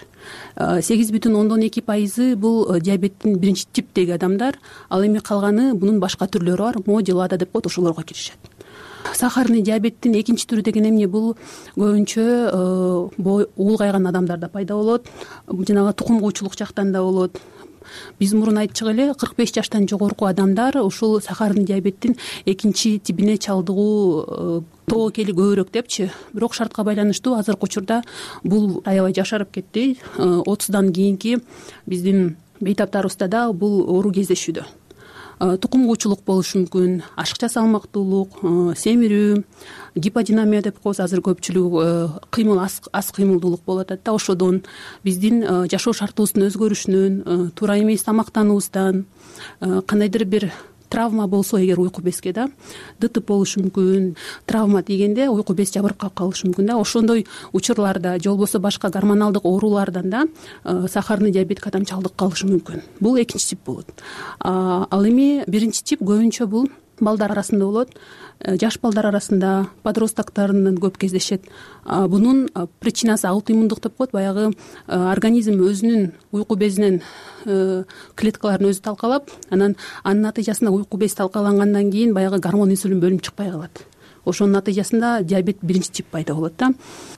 8,2% бул диабеттин биринчи типтеги адамдар. Ал эми калганы бунун башка түрлөрү бар, мо же лада деп коет, ошолорго киришет. Сахарный диабеттин экинчи түрү деген эмне? Бул көбүнчө улгайган адамдарда пайда болот, жанагы тукум куучулук жактан да болот. Биз мурун айттык эле, 45 жаштан жогорку адамдар ушул сахарный диабеттин экинчи тибине чалдыгуу тобокели көбүрөөк депчи. Бирок шартка байланыштуу азыркы учурда бул аябай жашарып кетти. 30дан кийинки биздин бейтаптарыбызда да бул оору кездешүүдө. Тукум куучулук болушу мүмкүн, ашыкча салмактуулук, семирүү, гиподинамия деп коебуз. Азыр көпчүлүк кыймыл, аз кыймылдуулук болуп атат да. Ошодон биздин жашоо шартыбыздын өзгөрүшүнөн, туура эмес тамактануубуздан, кандайдыр бир травма болсо эгер уйку безге да ДТП болушу мүмкүн. Травма дегенде уйку без жабыркап калышы мүмкүн да. Ошондой учурларда же болбосо башка гормоналдык оорулардан да сахарный диабетке адам чалдык калышы мүмкүн. Бул экинчи тип болот. Ал эми биринчи тип көбүнчө бул балдар арасында болот. Жаш балдар арасында, подростоктордун көп кездешет. Бунун причинасы аутоиммундук деп коет. Баягы организм өзүнүн уйку безинен клеткаларын өзү талкалап, анан анын натыйжасында уйку без талкалангандан кийин баягы гормон инсулин бөлүнүп чыкпай калат. ошонун натыйжасында диабет 1-тип пайда болот да.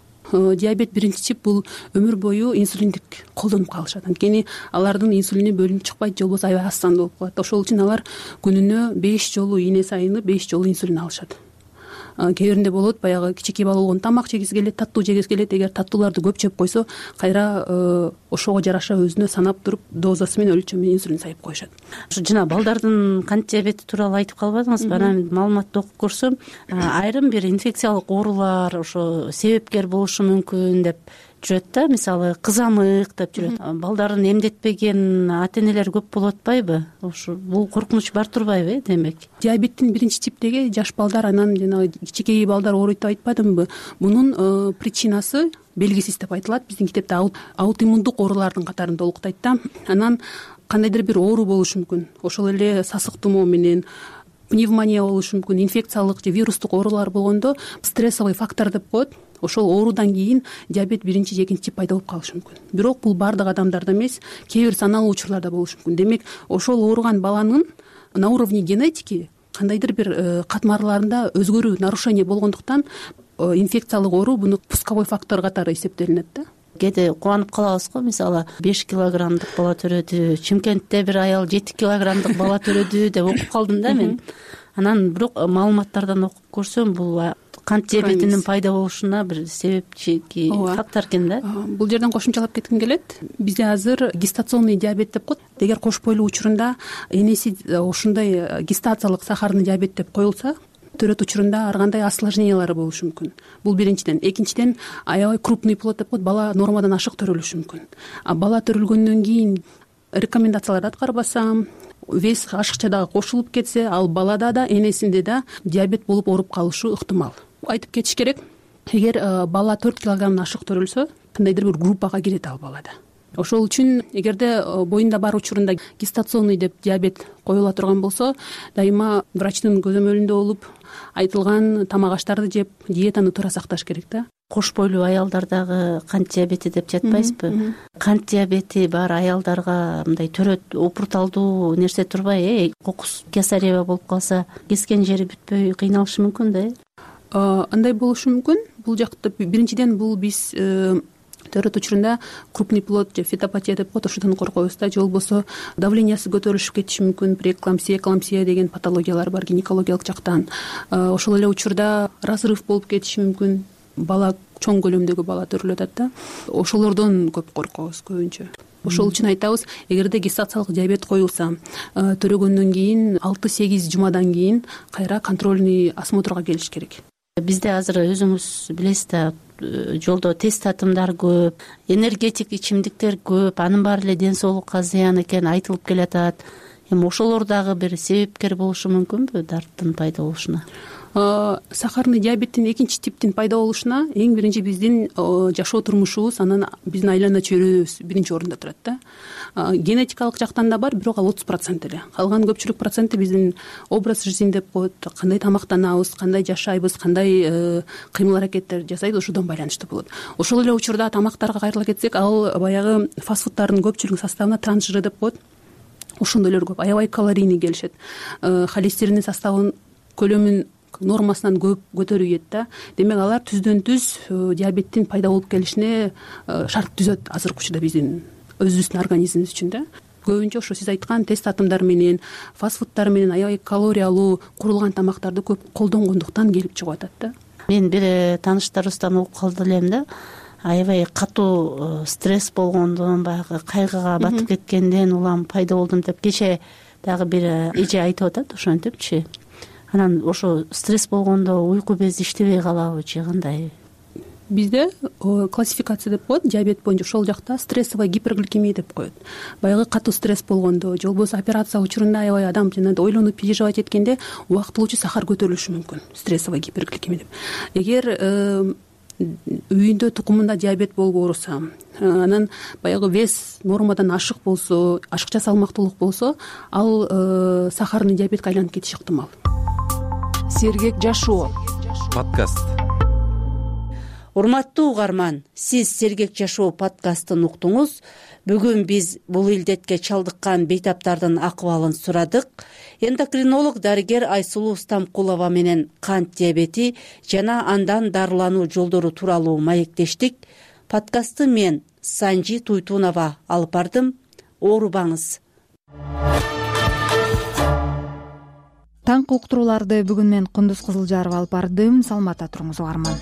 Диабет 1-тип бул өмүр бою инсулиндик колдонуп калышат. Анткени алардын инсулини бөлүнүп чыкпайт же болбосо аябай аз сандуу болуп калат. Ошол үчүн алар күнүнө 5 жолу ийне сайыны 5 жолу инсулин алышат. Кээ биринде болот баягы кичинекей бала болгондо тамак жегиси келет, таттуу жегиси келет. Эгер таттууларды көп жеп койсо, кайра ошого жараша өзүнө санап туруп дозасы менен өлчөмү менен инсулин сайып коюшат. Ушу жана балдардын кант диабети тууралуу айтып калбадыңызбы? Анан маалыматты окуп көрсөм, айрым бир инфекциялык оорулар ошо себепкер болушу мүмкүн деп жүрөт да. Мисалы кызамык деп жүрөт. Балдарын эмдетпеген ата энелер көп болуп атпайбы? Ошо бул коркунуч бар турбайбы демек? Диабеттин 1-типтеги жаш балдар, анан жанагы кичинекей балдар ооруйт деп айтпадымбы? Мунун причинасы белгисиз деп айтылат. Биздин китепте аутоиммундук оорулардын катарында олуктайт да. Анан кандайдыр бир оору болушу мүмкүн. Ошол эле сасык тумоо менен пневмония болушу мүмкүн, инфекциялык же вирустук оорулар болгондо стрессовый фактор деп коет. Ошол оорудан кийин диабет 1-же 2-тип пайда болуп калышы мүмкүн. Бирок бул бардык адамдарда эмес, кээ бир саналуу учурларда болушу мүмкүн. Демек, ошол ооруган баланын на уровне генетики кандайдыр бир катмарларында өзгөрүү, нарушение болгондуктан инфекциялык оору буну пусковой фактор катары эсептелинет да. Кээде кубанып калабыз го, мисалы 5 килограммдык бала төрөдү, Чымкентте бир аял 7 килограммдык бала төрөдү деп окуп калдым да мен. Анан бирок маалыматтардан окуп көрсөм, бул кант диабетинин пайда болушуна бир себепчи фактор экен да. Бул жерден кошумчалап кетким келет. Бизде азыр гестационный диабет деп коет. Эгер кош бойлуу учурунда энеси ошондой гестациялык сахарный диабет деп коюлса, төрөт учурунда ар кандай осложнениялары болушу мүмкүн. Бул биринчиден. Экинчиден, аябай крупный плод деп коет, бала нормадан ашык төрөлүшү мүмкүн. Бала төрөлгөндөн кийин рекомендацияларды аткарбаса, вес ашыкча дагы кошулуп кетсе, ал балада да, энесинде да диабет болуп ооруп калышы ыктымал. Айтып кетиш керек, эгер бала 4 килограммдан ашык төрөлсө, кандайдыр бир группага кирет ал балада. Ошол үчүн эгерде боюнда бар учурунда гестационный деп диабет коюла турган болсо, дайыма врачтын көзөмөлүндө болуп, айтылган тамак аштарды жеп, диетаны туура сакташ керек да. Кош бойлуу аялдардагы кант диабети деп жатпайсызбы? Кант диабети бар аялдарга мындай төрөт опурталдуу нерсе турбай, кокус кесарева болуп калса, кескен жери бүтпөй кыйналышы мүмкүн да. Андай болушу мүмкүн. Бул жакта биринчиден бул биз төрөт учурунда крупный плод же фетопатия деп коет, ошодон коркобуз да. Же болбосо давлениясы көтөрүлүшүп кетиши мүмкүн, преэклампсия деген патологиялар бар гинекологиялык жактан. Ошол эле учурда разрыв болуп кетиши мүмкүн. Бала чоң көлөмдөгү бала төрөлүп атат да. Ошолордон көп коркобуз көбүнчө. Ошол үчүн айтабыз, эгерде гестациялык диабет коюлса, төрөгөндөн кийин 6-8 жумадан кийин кайра контрольный осмотрга келиш керек. Бизде азыр өзүңүз билесиз да, жолдо тест татымдар көп, энергетик ичимдиктер көп, анын баары эле ден соолукка зыян экени айтылып келатат. Эми ошолор дагы бир себепкер болушу мүмкүнбү дарттын пайда болушуна? Сахарный диабеттин 2-типтин пайда болушуна эң биринчи биздин жашоо турмушубуз, анан биздин айлана чөйрөбүз биринчи орунда турат да. Генетикалык жактан да бар, бирок ал 30% эле. Калган көпчүлүк проценти биздин образ жизни деп коет, кандай тамактанабыз, кандай жашайбыз, кандай кыймыл аракеттер жасайбыз, ошодон байланыштуу болот. Ошол эле учурда тамактарга кайрыла кетсек, ал баягы фастфудтардын көпчүлүк составына трансжиры деп коет. Ошондойлор көп, аябай калорийный келишет. Холестериндин составын көлөмүн нормасынан көп көтөрүп да. Демек алар түздөн түз диабеттин пайда болуп келишине шарт түзөт азыркы учурда биздин өзүбүздүн организмибиз үчүн да. Көбүнчө ошо сиз айткан тест татымдар менен, фастфудтар менен аябай калориялуу курулган тамактарды көп колдонгондуктан келип чыгып атат да. Мен бир тааныштарыбыздан окуп калды элем да. Аябай катуу стресс болгондон, баягы кайгыга батып кеткенден улам пайда болдум деп кече дагы бир эже айтып атат, ошентипчи. Анан ошо стресс болгондо уйку бези иштебей калабы же кандай? Бизде классификация деп коет, диабет боюнча ошол жакта стрессовая гипергликемия деп коет. Баягы катуу стресс болгондо, же болбосо операция учурунда аябай адам жанагы ойлонуп переживать эткенде убактылуучу сахар көтөрүлүшү мүмкүн, стрессовая гипергликемия деп. Эгер үйүндө тукумунда диабет болуп ооруса, анан баягы вес нормадан ашык болсо, ашыкча салмактуулук болсо, ал сахарный диабетке айланып кетиши ыктымал. Сергек жашоо подкаст. урматтуу угарман, сиз Сергек жашоо подкастын уктуңуз. Бүгүн биз бул илдетке чалдыккан бейтаптардын акыбалын сурадык. Эндокринолог дарыгер Айсулуу Стамкулова менен кант диабети жана андан дарылануу жолдору тууралуу маектештик. Подкастты мен Санжи Туйтунова алып бардым. Оорубаңыз. Таңкы уктурууларды бүгүн мен Кундуз Кызылжарова алып бардым. Саламатта туруңуз угарман.